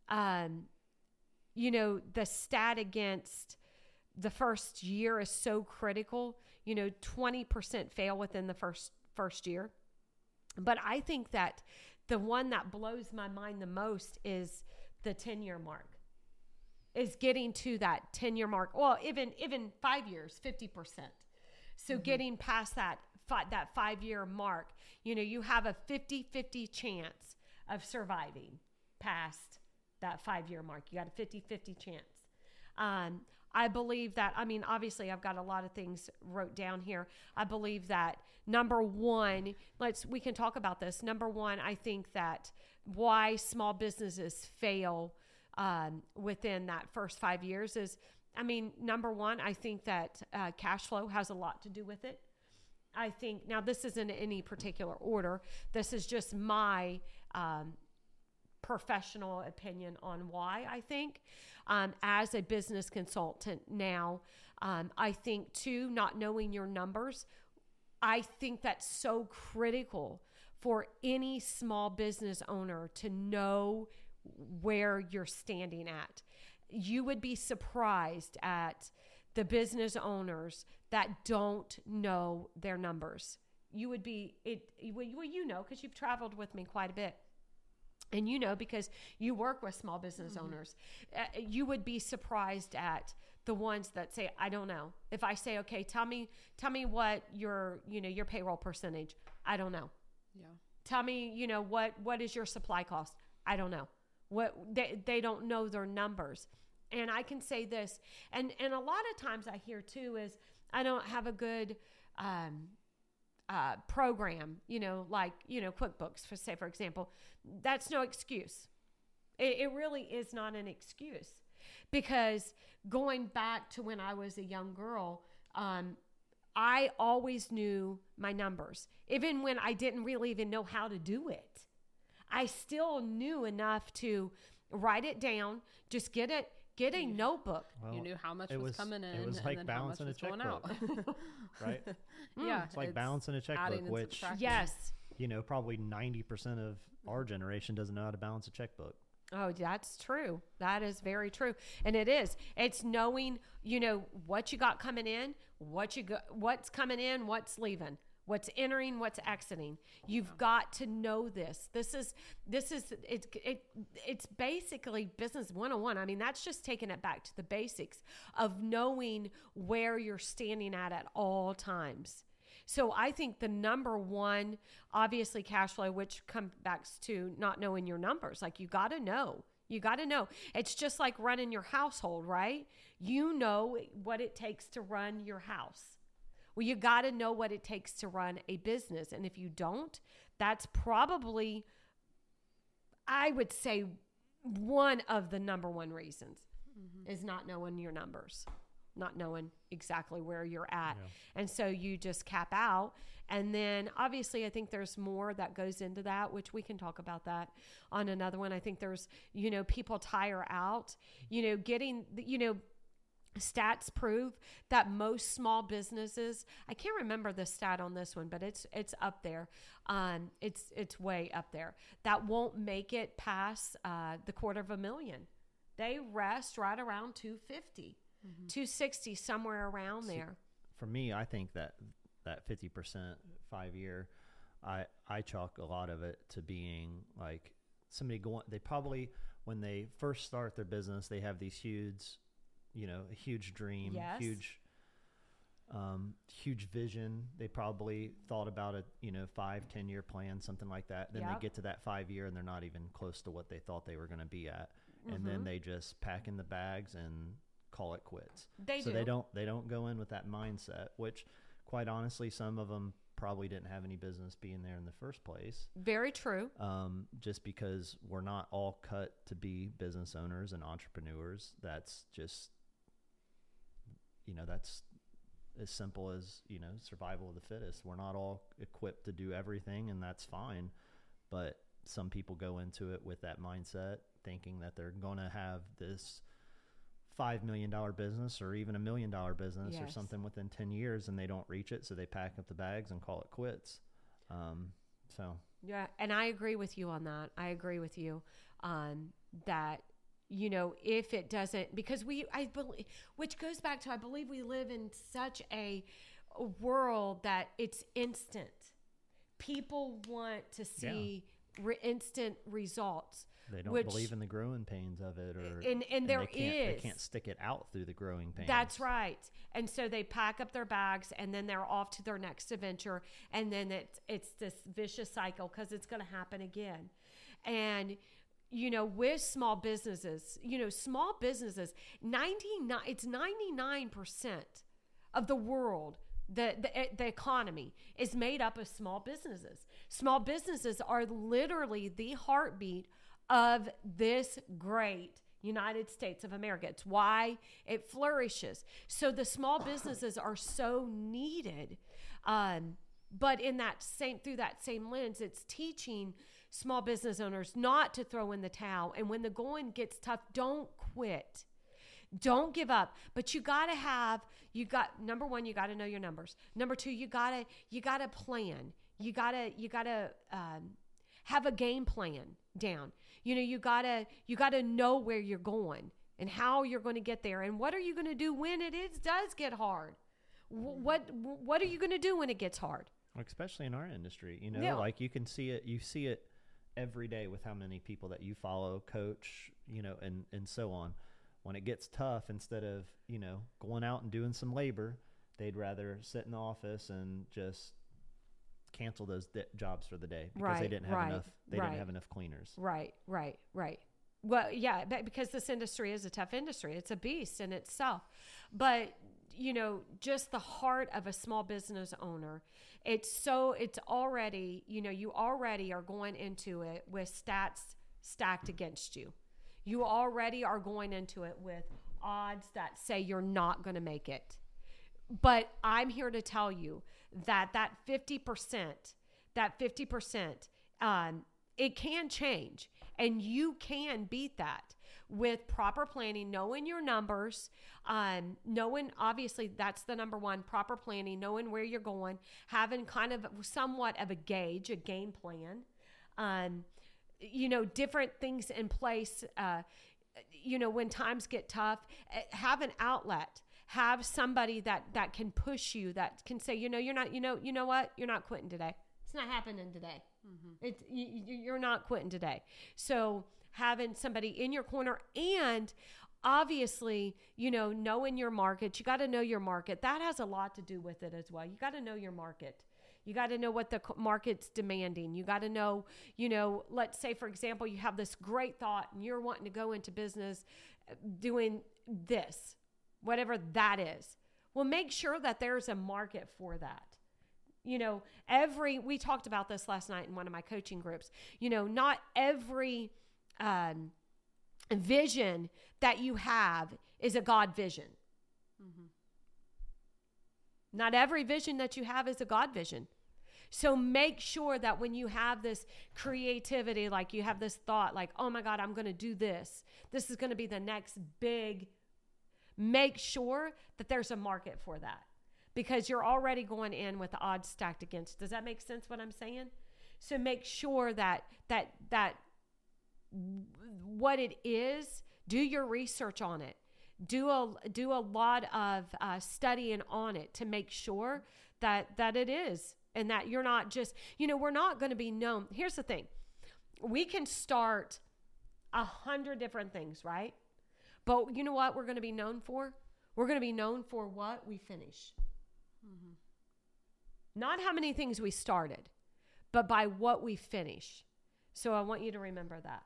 the stat against the first year is so critical. 20% fail within the first year. But I think that the one that blows my mind the most is the 10-year mark. Is getting to that 10-year mark. Well, even 5 years, 50%. So getting past that 5-year mark, you have a 50-50 chance of surviving past that 5-year mark. You got a 50-50 chance. I believe that, obviously I've got a lot of things wrote down here. I believe that number one, we can talk about this. Number one, I think that why small businesses fail within that first 5 years is, number one, I think that cash flow has a lot to do with it. I think, now this isn't in any particular order. This is just my professional opinion on why I think. As a business consultant now, I think too, not knowing your numbers, I think that's so critical for any small business owner to know where you're standing at. You would be surprised at the business owners that don't know their numbers. You would be, because you've traveled with me quite a bit. And because you work with small business owners, you would be surprised at the ones that say, I don't know. If I say, okay, tell me what your payroll percentage. I don't know. Yeah. Tell me, what is your supply cost? I don't know. What they don't know their numbers. And I can say this, and a lot of times I hear too is I don't have a good program, like, QuickBooks, for example. That's no excuse. It really is not an excuse, because going back to when I was a young girl, I always knew my numbers. Even when I didn't really even know how to do it, I still knew enough to write it down, just get a notebook. Well, You knew how much was coming in, it was and like then how much balancing a was going out. checkbook, right? Yeah, It's like balancing a adding checkbook, and which, subtracting. Yes. probably 90% of our generation doesn't know how to balance a checkbook. Oh, that's true. That is very true. And it is. It's knowing, what you got coming in, what's coming in, what's leaving, what's entering, what's exiting. You've got to know this. It's basically business 101. I mean, that's just taking it back to the basics of knowing where you're standing at all times. So I think the number one, obviously, cash flow, which comes back to not knowing your numbers. Like, you got to know. You got to know. It's just like running your household, right? You know what it takes to run your house. Well, you got to know what it takes to run a business. And if you don't, that's probably, I would say, one of the number one reasons is not knowing your numbers. Not knowing exactly where you're at. Yeah. And so you just cap out. And then obviously I think there's more that goes into that, which we can talk about that on another one. I think there's, people tire out, getting, stats prove that most small businesses, I can't remember the stat on this one, but it's up there. It's way up there, that won't make it past the $250,000. They rest right around 250. 260, somewhere around there. For me, I think that 50% 5-year, I chalk a lot of it to being like somebody they probably, when they first start their business, they have these huge, a huge dream, Yes. huge vision. They probably thought about a 5-10 year plan, something like that. Then Yep. they get to that 5 year and they're not even close to what they thought they were going to be at. And then they just pack in the bags and call it quits. They So do. they don't go in with that mindset, which quite honestly, some of them probably didn't have any business being there in the first place. Very true. Just because we're not all cut to be business owners and entrepreneurs. That's just, that's as simple as, survival of the fittest. We're not all equipped to do everything, and that's fine. But some people go into it with that mindset, thinking that they're going to have this $5 million business or even $1 million business or Yes. something within 10 years, and they don't reach it. So they pack up the bags and call it quits. So Yeah. And I agree with you on that. I agree with you on that. If it doesn't, because I believe, which goes back to, I believe we live in such a world that it's instant. People want to see instant results. they don't Which- believe in the growing pains of it, or And there they is. can't stick it out through the growing pains. That's right. And so they pack up their bags and then they're off to their next adventure. And then it's this vicious cycle, because it's going to happen again. And, with small businesses, 99% of the world, the economy is made up of small businesses. Small businesses are literally the heartbeat of this great United States of America. It's why it flourishes. So the small businesses are so needed. But through that same lens, it's teaching small business owners not to throw in the towel. And when the going gets tough, don't quit. Don't give up. But number one, you got to know your numbers. Number two, you got to plan. You got to have a game plan down. You got to know where you're going and how you're going to get there, and what are you going to do when does get hard. What are you going to do when it gets hard? Especially in our industry, Yeah. like you can see it. You see it every day with how many people that you follow, coach, and so on. When it gets tough, instead of, going out and doing some labor, they'd rather sit in the office and just cancel those jobs for the day because they didn't have enough. They didn't have enough cleaners. Right. Well, yeah, because this industry is a tough industry. It's a beast in itself. But, just the heart of a small business owner, it's already, you already are going into it with stats stacked against you. You already are going into it with odds that say you're not going to make it. But I'm here to tell you that 50%, it can change, and you can beat that with proper planning, knowing your numbers, knowing, obviously that's the number one, proper planning, knowing where you're going, having kind of somewhat of a gauge, a game plan, different things in place, when times get tough, have an outlet. Have somebody that can push you, that can say, you're not, you know what? You're not quitting today. It's not happening today. You're not quitting today. So having somebody in your corner, and obviously, knowing your market, you got to know your market. That has a lot to do with it as well. You got to know your market. You got to know what the market's demanding. You got to know, let's say, for example, you have this great thought and you're wanting to go into business doing this, whatever that is. Well, make sure that there's a market for that. We talked about this last night in one of my coaching groups. Not every vision that you have is a God vision. Mm-hmm. Not every vision that you have is a God vision. So make sure that when you have this creativity, like you have this thought, like, oh my God, I'm going to do this. This is going to be the next big. Make sure that there's a market for that, because you're already going in with the odds stacked against. Does that make sense what I'm saying? So make sure that what it is, do your research on it. Do a lot of studying on it to make sure that it is, and that you're not just, we're not going to be known. Here's the thing. We can start 100 different things, right? But you know what we're going to be known for? We're going to be known for what we finish. Mm-hmm. Not how many things we started, but by what we finish. So I want you to remember that.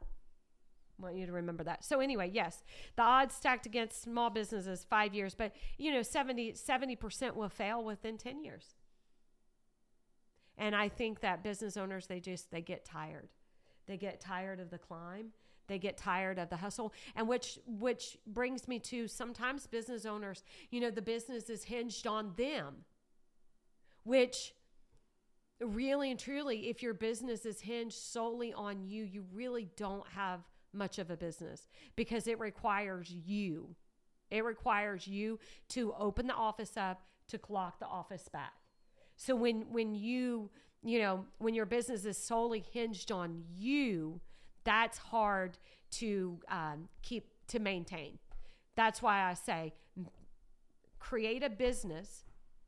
So anyway, yes, the odds stacked against small businesses 5 years, but 70% will fail within 10 years. And I think that business owners, they get tired. They get tired of the climb. They get tired of the hustle. And which brings me to sometimes business owners, the business is hinged on them, which really and truly, if your business is hinged solely on you, you really don't have much of a business, because it requires you. It requires you to open the office up, to clock the office back. So when your business is solely hinged on you, that's hard to maintain. That's why I say create a business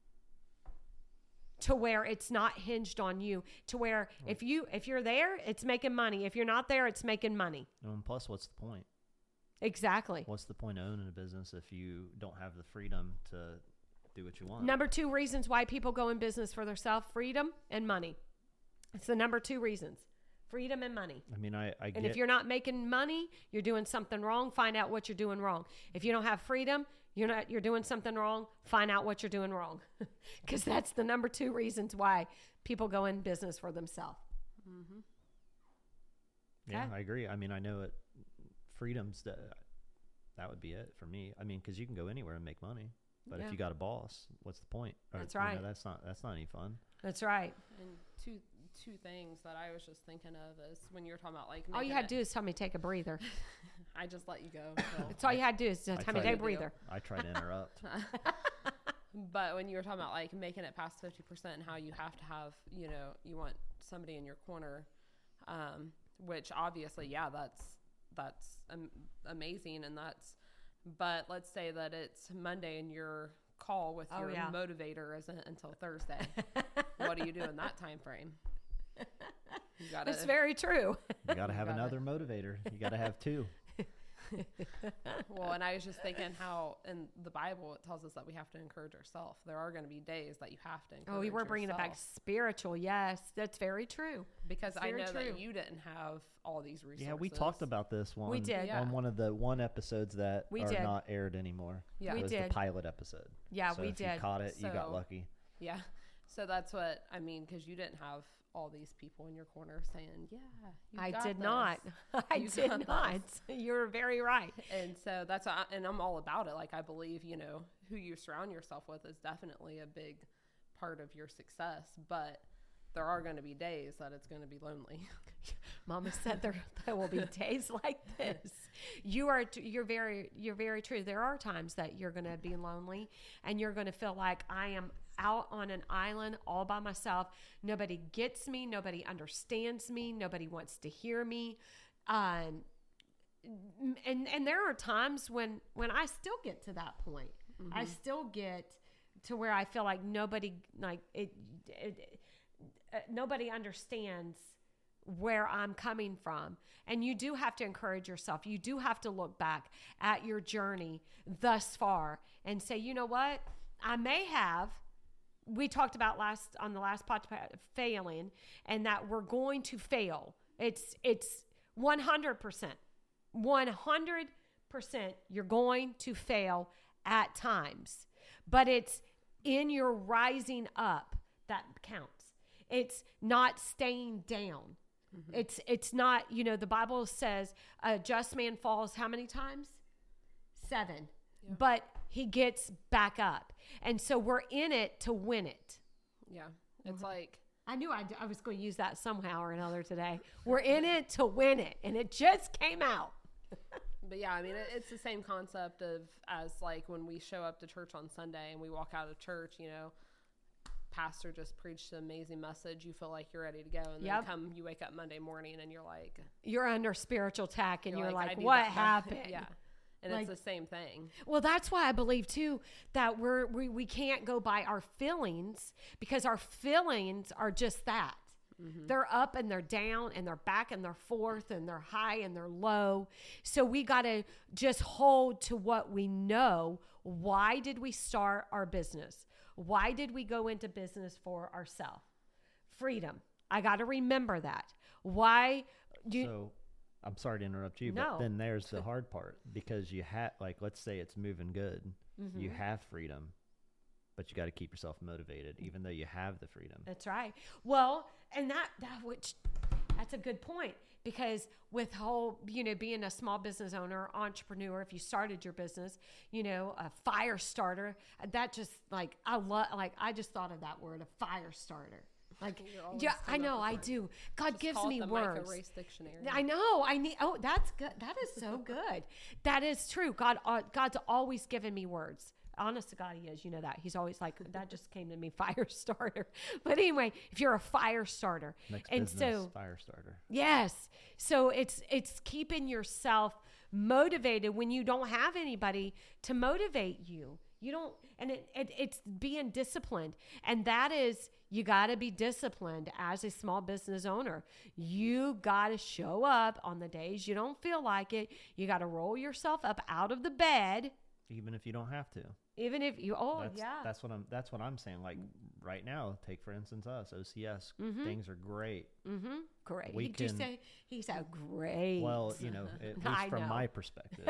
to where it's not hinged on you, to where if you're there, it's making money. If you're not there, it's making money. And plus, what's the point? Exactly. What's the point of owning a business if you don't have the freedom to do what you want? Number 2 reasons why people go in business for themselves: freedom and money. It's the number 2 reasons. Freedom and money. I mean, I and if you're not making money, you're doing something wrong. Find out what you're doing wrong. If you don't have freedom, you're doing something wrong. Find out what you're doing wrong. Because that's the number 2 reasons why people go in business for themselves. Mm-hmm. Yeah, I agree. I mean, I know it. Freedom's that would be it for me. I mean, because you can go anywhere and make money, but if you got a boss, what's the point? That's right. That's not any fun. That's right. And two things that I was just thinking of is when you were talking about like all you had to do is tell me take a breather. I just let you go. So. That's all you had to do is tell me take a breather. I try to interrupt. But when you were talking about like making it past 50% and how you have to have, you want somebody in your corner, which obviously, yeah, that's amazing. But let's say that it's Monday and your call with your motivator isn't until Thursday. What do you do in that time frame? That's very true. You got to have another motivator. You got to have 2. Well, and I was just thinking how in the Bible it tells us that we have to encourage ourselves. There are going to be days that you have to encourage Oh, you were bringing it back yourself. spiritual. Yes, that's very true. Because It's I very know true. that you didn't have all these resources. Yeah, we talked about this one. We did. Yeah. On one of the episodes that We are did. not aired anymore. Yeah. It We was did. the pilot episode. Yeah, So we if you did. caught it, you got So- lucky. Yeah. So that's what I mean, because you didn't have all these people in your corner saying, yeah, you I got did this. not. I You did got not. You're very right. And so that's why and I'm all about it. Like, I believe, you know, who you surround yourself with is definitely a big part of your success. But there are going to be days that it's going to be lonely. Mama said there will be days like this. You're very true. There are times that you're going to be lonely and you're going to feel like I am out on an island all by myself. Nobody gets me. Nobody understands me. Nobody wants to hear me. And there are times when I still get to that point. Mm-hmm. I still get to where I feel like nobody nobody understands where I'm coming from. And you do have to encourage yourself. You do have to look back at your journey thus far and say, you know what? I may have, we talked about on the last podcast, failing, and that we're going to fail. It's 100%. 100% you're going to fail at times. But it's in your rising up that counts. It's not staying down. Mm-hmm. It's not, you know, the Bible says a just man falls how many times? 7. Yeah. But he gets back up. And so we're in it to win it. Yeah. It's like, I knew I was going to use that somehow or another today. We're in it to win it. And it just came out. but yeah, I mean, it's the same concept as like when we show up to church on Sunday and we walk out of church, you know, pastor just preached an amazing message. You feel like you're ready to go. And Yep. then you wake up Monday morning and you're like, you're under spiritual attack and you're like I need what that back. happened? Yeah. And Like- it's the same thing. Well, that's why I believe too that we can't go by our feelings, because our feelings are just that. Mm-hmm. They're up and they're down and they're back and they're forth and they're high and they're low. So we got to just hold to what we know. Why did we start our business? Why did we go into business for ourselves? Freedom. I got to remember that. Why do you... So I'm sorry to interrupt you, No. but then there's the hard part, because you have, like, let's say it's moving good. Mm-hmm. You have freedom, but you got to keep yourself motivated, even though you have the freedom. That's right. Well, and that's a good point, because with whole, you know, being a small business owner, entrepreneur, if you started your business, you know, a fire starter, that just like, I just thought of that word, a fire starter. Like, You're always yeah, I coming up know, with I words. do. God Just gives call it me the words. Micah Race Dictionary. I know. That's good. That is so good. That is true. God's always given me words. Honest to God, he is. You know that. He's always like, that just came to me, fire starter. But anyway, if you're a fire starter. Next and business, so, fire starter. yes. So it's keeping yourself motivated when you don't have anybody to motivate you. You don't, and it's being disciplined. And that is, you got to be disciplined as a small business owner. You got to show up on the days you don't feel like it. You got to roll yourself up out of the bed, Even if you don't have to. even if you, That's what I'm saying. Like right now, take for instance us, OCS. Things are great. Mm-hmm. Great. We Did you can- say he's a great? Well, you know, at least I from know. my perspective.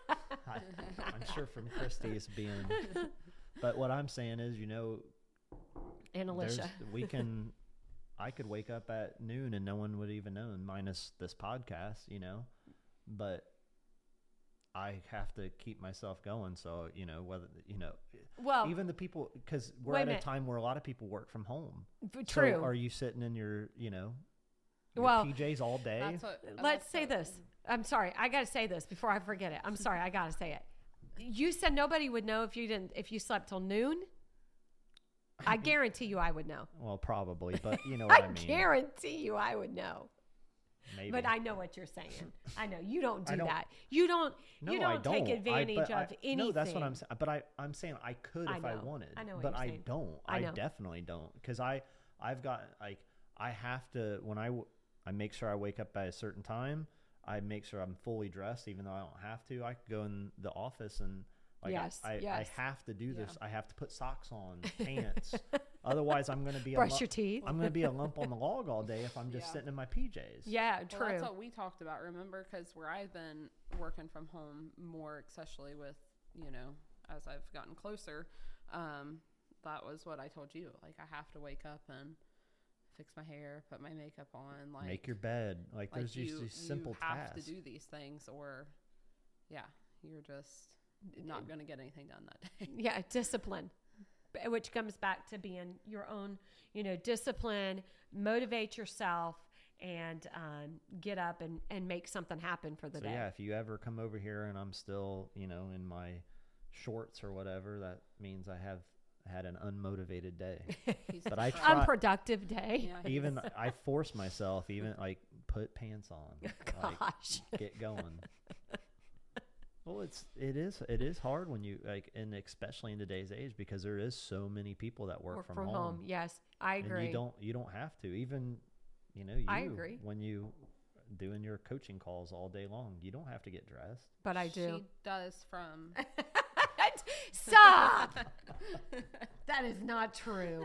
I'm sure from Christy's being. But what I'm saying is, you know, And Alicia. I could wake up at noon and no one would even know, minus this podcast, you know, but I have to keep myself going. So, you know, whether, you know, Well, even the people, because we're wait a at a minute. time where a lot of people work from home. True. So are you sitting in your, you know, your Well, PJs all day? Let's say this. I'm sorry. I got to say this before I forget it. I'm sorry. I got to say it. You said nobody would know if you slept till noon. I guarantee you I would know. Well, probably, but you know what I I mean. guarantee you I would know. Maybe. But I know what you're saying. I know you don't do I don't- that. You don't. No, you I don't take advantage of anything. No, that's what I'm saying. But I'm saying I could I if I know. wanted. I know what but you're I saying. don't. I know. Definitely don't. Because I've got, like, I have to, when I make sure I wake up at a certain time, I make sure I'm fully dressed, even though I don't have to. I could go in the office and like Yes, I yes. have to do this. Yeah. I have to put socks on, pants. Otherwise, I'm going to be Brush your teeth. I'm going to be a lump on the log all day if I'm just Yeah. sitting in my PJs. Yeah, Well, true. that's what we talked about, remember? Because where I've been working from home more, especially with, as I've gotten closer, that was what I told you. Like, I have to wake up and fix my hair, put my makeup on. Like, Make your bed. Like there's just these simple you have tasks. to do these things, or, you're just not going to get anything done that day. Yeah, discipline, which comes back to being your own, discipline, motivate yourself, and get up and make something happen for the day. Yeah, if you ever come over here and I'm still, in my shorts or whatever, that means I have had an unmotivated day. He's But I trying- try- Unproductive day. Yeah, Even I force myself, even like put pants on, like Gosh. get going. Well, it is hard when you like, and especially in today's age, because there is so many people that work from home. Yes, I agree. And you don't have to. Even I agree. when you doing your coaching calls all day long, you don't have to get dressed. But I do. She does from. Stop. That is not true.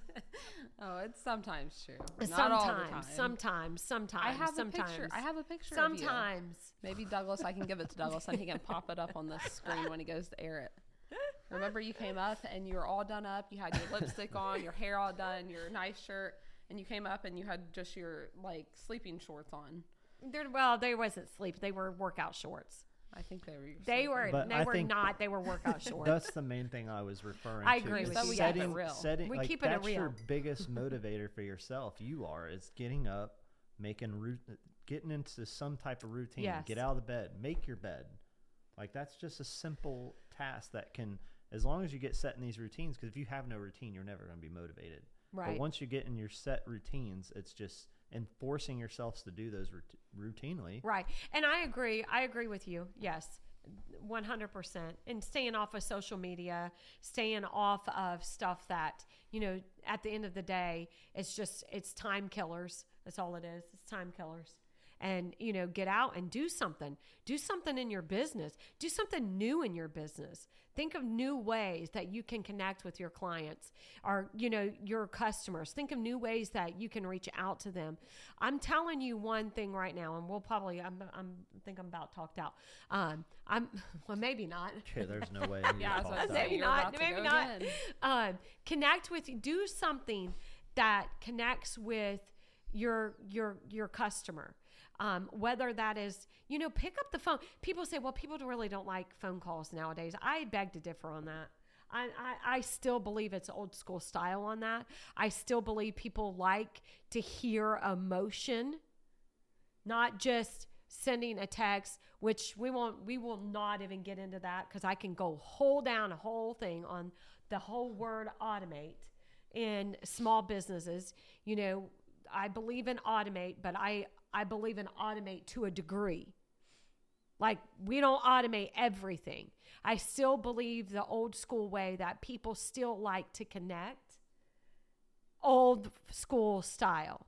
Oh, it's sometimes true. Not all the time. Sometimes. I have sometimes. a picture. I have a picture. Sometimes. Of you. Maybe Douglas. I can give it to Douglas, and he can pop it up on the screen when he goes to air it. Remember, you came up and you were all done up. You had your lipstick on, your hair all done, your nice shirt, and you came up and you had just your sleeping shorts on. They wasn't sleep. They were workout shorts. I think they were. Your They sleeping. were. But They I were think not. They were workout shorts. That's the main thing I was referring I to. agree is with you. We keep it real. setting, We like, keep it that's real. your biggest motivator for yourself. Is getting up, getting into some type of routine. Yes. Get out of the bed, make your bed. Like that's just a simple task that can, as long as you get set in these routines. Because if you have no routine, you're never going to be motivated. Right. But once you get in your set routines, it's just enforcing yourselves to do those routinely. Right. And I agree. I agree with you. Yes. 100%. And staying off of social media, staying off of stuff that, at the end of the day, it's time killers. That's all it is. It's time killers. And, get out and do something. Do something in your business. Do something new in your business. Think of new ways that you can connect with your clients or, your customers. Think of new ways that you can reach out to them. I'm telling you one thing right now, and we'll probably, I think I'm about talked out. Well, maybe not. Okay, there's no way. Yeah, I was about to say, Maybe you're not. about to Maybe go not. again. Connect with, do something that connects with your customer. Whether that is, pick up the phone. People say, well, people really don't like phone calls nowadays. I beg to differ on that. I still believe it's old school style on that. I still believe people like to hear emotion, not just sending a text, which we will not even get into that because I can go down a whole thing on the whole word automate in small businesses. I believe in automate, but I believe in automate to a degree. Like, we don't automate everything. I still believe the old school way that people still like to connect, old school style.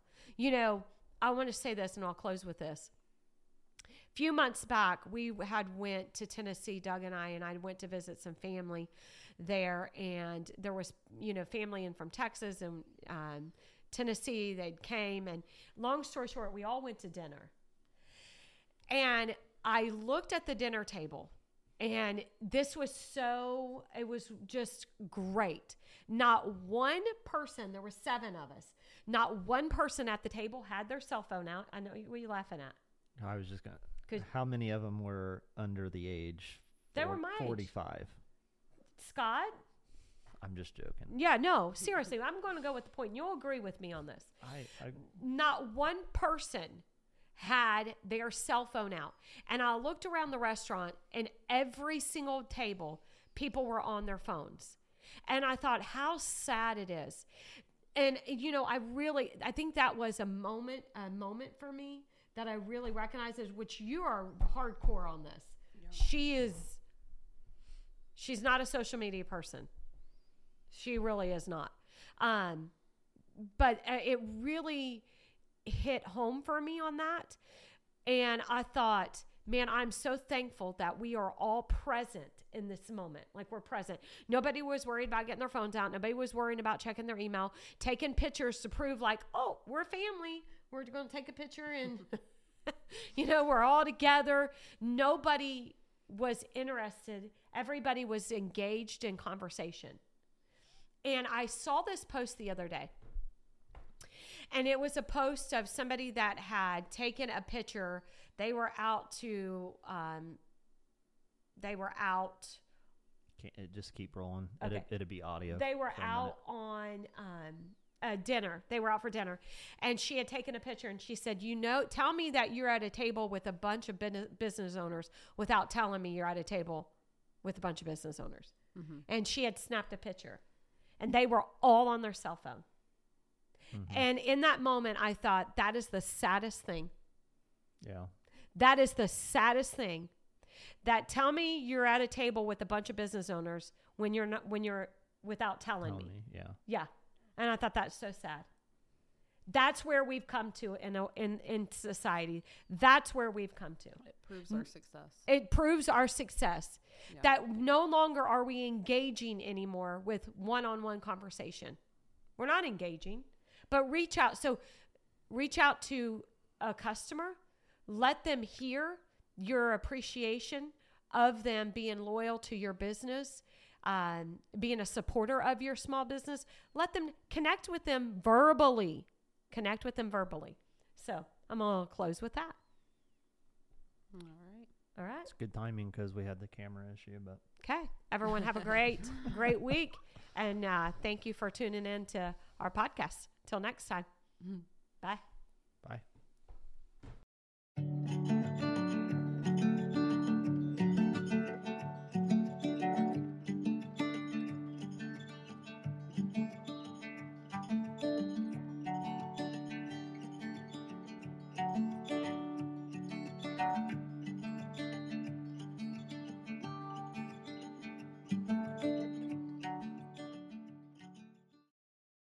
I want to say this, and I'll close with this. A few months back, we went to Tennessee, Doug and I went to visit some family there, and there was, family in from Texas and Tennessee. They came, and long story short, we all went to dinner. And I looked at the dinner table, and it was just great. Not one person, there were 7 of us, not one person at the table had their cell phone out. I know, what are you laughing at? I was just going to, how many of them were under the age? They were my age. 45. Scott? I'm just joking. Yeah, no, seriously, I'm going to go with the point. You'll agree with me on this. I Not one person had their cell phone out. And I looked around the restaurant, and every single table, people were on their phones. And I thought how sad it is. And, I think that was a moment for me that I really recognized, which you are hardcore on this. Yeah. She's not a social media person. She really is not. But it really hit home for me on that. And I thought, man, I'm so thankful that we are all present in this moment. Like, we're present. Nobody was worried about getting their phones out. Nobody was worried about checking their email, taking pictures to prove like, oh, we're family. We're going to take a picture and, we're all together. Nobody was interested. Everybody was engaged in conversation. And I saw this post the other day. And it was a post of somebody that had taken a picture. They were out. Just keep rolling. Okay. It'd be audio. They were for a out on a dinner. They were out for dinner. And she had taken a picture and she said, tell me that you're at a table with a bunch of business owners without telling me you're at a table with a bunch of business owners. Mm-hmm. And she had snapped a picture. And they were all on their cell phone. Mm-hmm. And in that moment, I thought, that is the saddest thing. Yeah. That is the saddest thing. That tell me you're at a table with a bunch of business owners when you're without telling me. Yeah. Yeah. And I thought that's so sad. That's where we've come to in society. That's where we've come to. It proves our success. It proves our success. Yeah. That no longer are we engaging anymore with one-on-one conversation. We're not engaging. But reach out. So reach out to a customer. Let them hear your appreciation of them being loyal to your business, being a supporter of your small business. Let them connect with them verbally. Connect with them verbally. So I'm going to close with that. All right. It's good timing because we had the camera issue. But okay. Everyone have a great week. And thank you for tuning in to our podcast. Till next time. Bye. Bye.